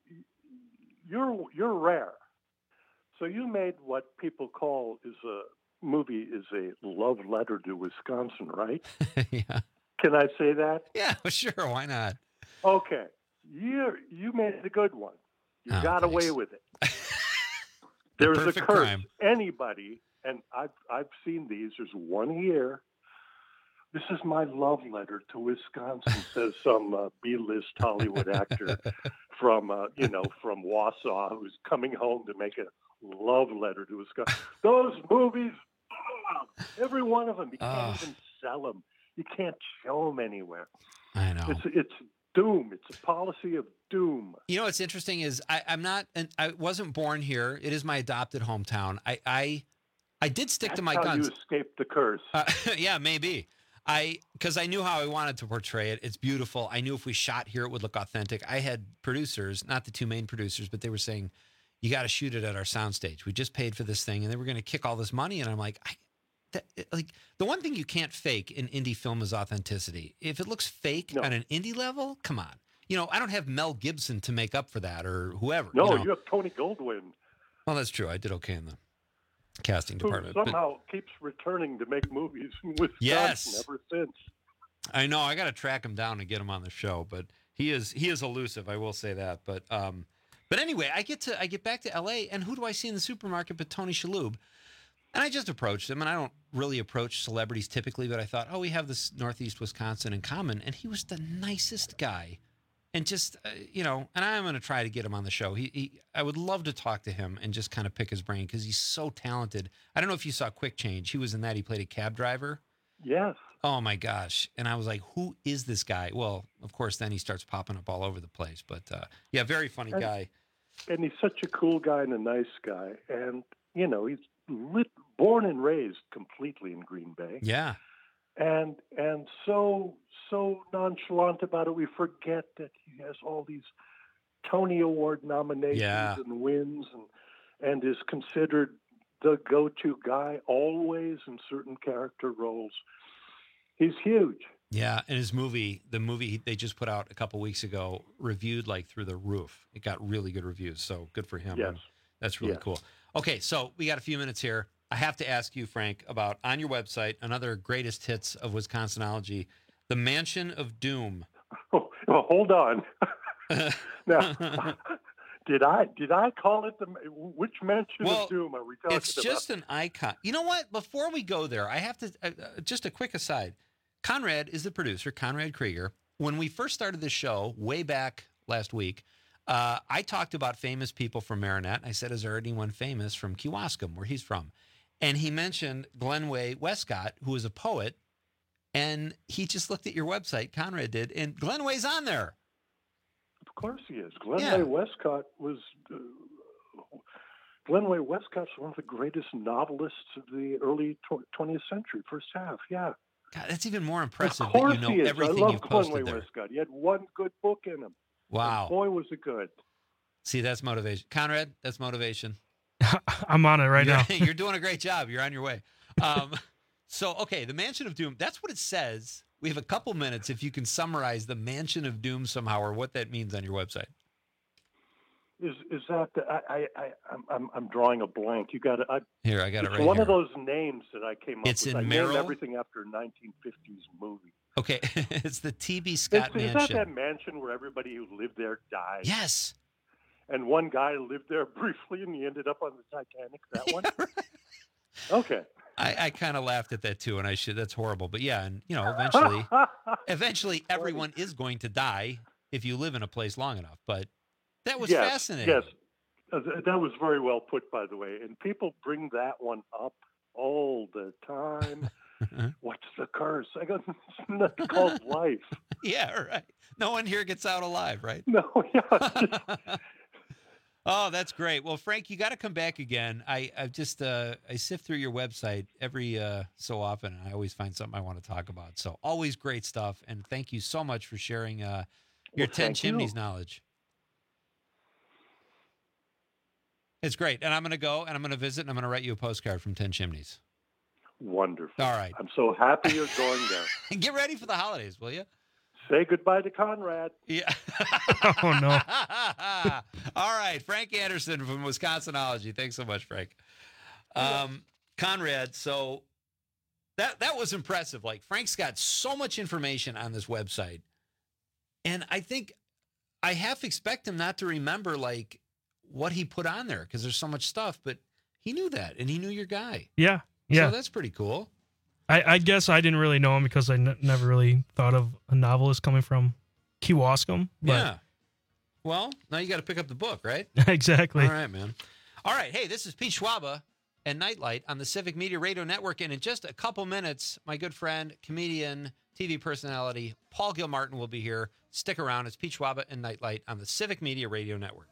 you're you're rare. So you made what people call is a movie is a love letter to Wisconsin, right? Yeah. Can I say that? Yeah, sure. Why not? Okay. You you made a good one. You Oh, got away with it. There's a perfect curse. crime. Anybody, and I've I've seen these. There's one here. This is my love letter to Wisconsin, says some uh, B-list Hollywood actor from uh, you know from Wausau who's coming home to make a love letter to Wisconsin. Those movies, oh, every one of them, you can't Oh. even sell them. You can't show them anywhere. I know. It's it's doom. It's a policy of doom. You know what's interesting is I, I'm not, and I wasn't born here. It is my adopted hometown. I I, I did stick That's to my how guns. you escaped the curse. Uh, yeah, maybe. I because I knew how I wanted to portray it. It's beautiful. I knew if we shot here, it would look authentic. I had producers, not the two main producers, but they were saying, "You got to shoot it at our soundstage. We just paid for this thing, and they were going to kick all this money." And I'm like, I, that, like the one thing you can't fake in indie film is authenticity. If it looks fake on an indie level, come on. You know, I don't have Mel Gibson to make up for that or whoever. No, you know? you have Tony Goldwyn, Well, that's true. I did okay in the casting who department. but- somehow keeps returning to make movies in Wisconsin Yes. ever since. I know. I got to track him down and get him on the show, but he is he is elusive. I will say that. But um, but anyway, I get to I get back to L A, and who do I see in the supermarket but Tony Shalhoub? And I just approached him, and I don't really approach celebrities typically, but I thought, oh, we have this Northeast Wisconsin in common, and he was the nicest guy and just, uh, you know, and I'm going to try to get him on the show. He, he, I would love to talk to him and just kind of pick his brain because he's so talented. I don't know if you saw Quick Change. He was in that. He played a cab driver. Yes. Oh, my gosh. And I was like, who is this guy? Well, of course, then he starts popping up all over the place. But, uh, yeah, very funny and, guy. And he's such a cool guy and a nice guy. And, you know, he's lit, born and raised completely in Green Bay. Yeah. And and so so nonchalant about it, we forget that he has all these Tony Award nominations yeah. and wins, and and is considered the go-to guy always in certain character roles. He's huge. Yeah, and his movie, the movie they just put out a couple weeks ago, reviewed like through the roof. It got really good reviews, so good for him. Yes. That's really yes. cool. Okay, so we got a few minutes here. I have to ask you, Frank, about on your website, another greatest hits of Wisconsinology, The Mansion of Doom. Oh, well, hold on. Now, did I did I call it the which Mansion well, of Doom are we talking it's about? It's just an icon. You know what? Before we go there, I have to uh, just a quick aside. Conrad is the producer, Conrad Krieger. When we first started this show way back last week, uh, I talked about famous people from Marinette. I said, is there anyone famous from Kewaskum, where he's from? And he mentioned Glenway Westcott, who is a poet, and he just looked at your website, Conrad did, and Glenway's on there. Of course he is. Glenway yeah. Westcott was uh, Glenway Westcott's one of the greatest novelists of the early twentieth century, first half. Yeah. God, that's even more impressive of course that you know he is. everything I love you've posted Glenway there. Westcott. He had one good book in him. Wow. And boy, was it good. See, that's motivation. Conrad, that's motivation. I'm on it right you're, now. You're doing a great job. You're on your way. Um, so, okay, the Mansion of Doom, that's what it says. We have a couple minutes if you can summarize the Mansion of Doom somehow or what that means on your website. Is is that the, I I I I'm I'm drawing a blank. You got it. Here, I got it right It's one here. of those names that I came up it's with. in I Merrill? named everything after a nineteen fifties movie. Okay, it's the T B Scott is, Mansion. Is that that mansion where everybody who lived there died? Yes. And one guy lived there briefly, and he ended up on the Titanic. That one. Right. Okay. I, I kind of laughed at that too, and I should. That's horrible, but yeah, and you know, eventually, eventually, everyone is going to die if you live in a place long enough. But that was yes, fascinating. Yes, uh, that was very well put, by the way. And people bring that one up all the time. What's the curse? I go, it's called life. Yeah, right. No one here gets out alive, right? No, yeah. Oh, that's great. Well, Frank, you got to come back again. I, I just uh, I sift through your website every uh, so often, and I always find something I want to talk about. So always great stuff, and thank you so much for sharing uh, your well, Ten Chimneys you. knowledge. It's great, and I'm going to go, and I'm going to visit, and I'm going to write you a postcard from Ten Chimneys. Wonderful. All right. I'm so happy you're going there. And get ready for the holidays, will you? Say goodbye to Conrad. Yeah. Oh, no. All right. Frank Anderson from Wisconsinology. Thanks so much, Frank. Um, Conrad, so that that was impressive. Like, Frank's got so much information on this website. And I think I half expect him not to remember, like, what he put on there because there's so much stuff. But he knew that, and he knew your guy. Yeah. Yeah. So that's pretty cool. I, I guess I didn't really know him because I n- never really thought of a novelist coming from Kewaskum. But... Yeah. Well, now you got to pick up the book, right? Exactly. All right, man. All right. Hey, this is Pete Schwaba and Nightlight on the Civic Media Radio Network. And in just a couple minutes, my good friend, comedian, T V personality, Paul Gilmartin will be here. Stick around. It's Pete Schwaba and Nightlight on the Civic Media Radio Network.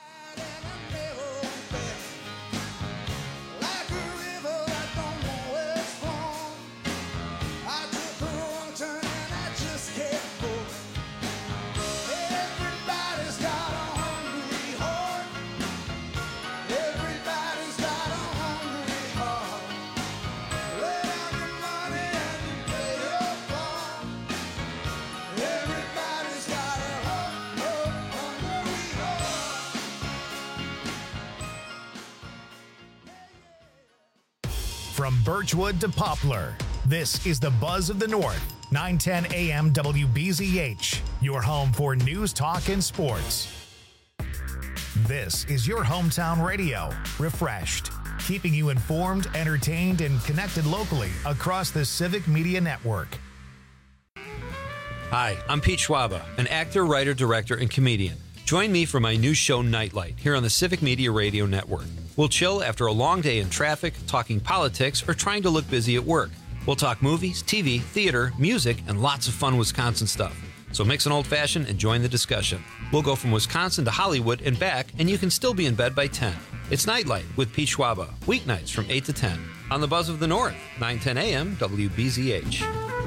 From Birchwood to Poplar, this is the Buzz of the North, nine ten A M W B Z H, your home for news, talk, and sports. This is your hometown radio, refreshed, keeping you informed, entertained, and connected locally across the Civic Media Network. Hi, I'm Pete Schwaba, an actor, writer, director, and comedian. Join me for my new show, Nightlight, here on the Civic Media Radio Network. We'll chill after a long day in traffic, talking politics, or trying to look busy at work. We'll talk movies, T V, theater, music, and lots of fun Wisconsin stuff. So mix an old-fashioned and join the discussion. We'll go from Wisconsin to Hollywood and back, and you can still be in bed by ten. It's Nightlight with Pete Schwaba, weeknights from eight to ten. On the Buzz of the North, nine ten a.m. W B Z H.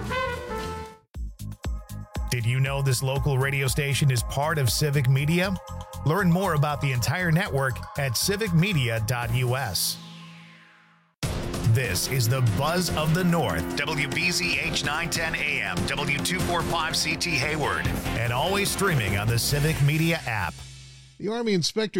Did you know this local radio station is part of Civic Media? Learn more about the entire network at civic media dot u s. This is the Buzz of the North, W B Z H nine ten A M, W two forty-five C T Hayward, and always streaming on the Civic Media app. The Army Inspector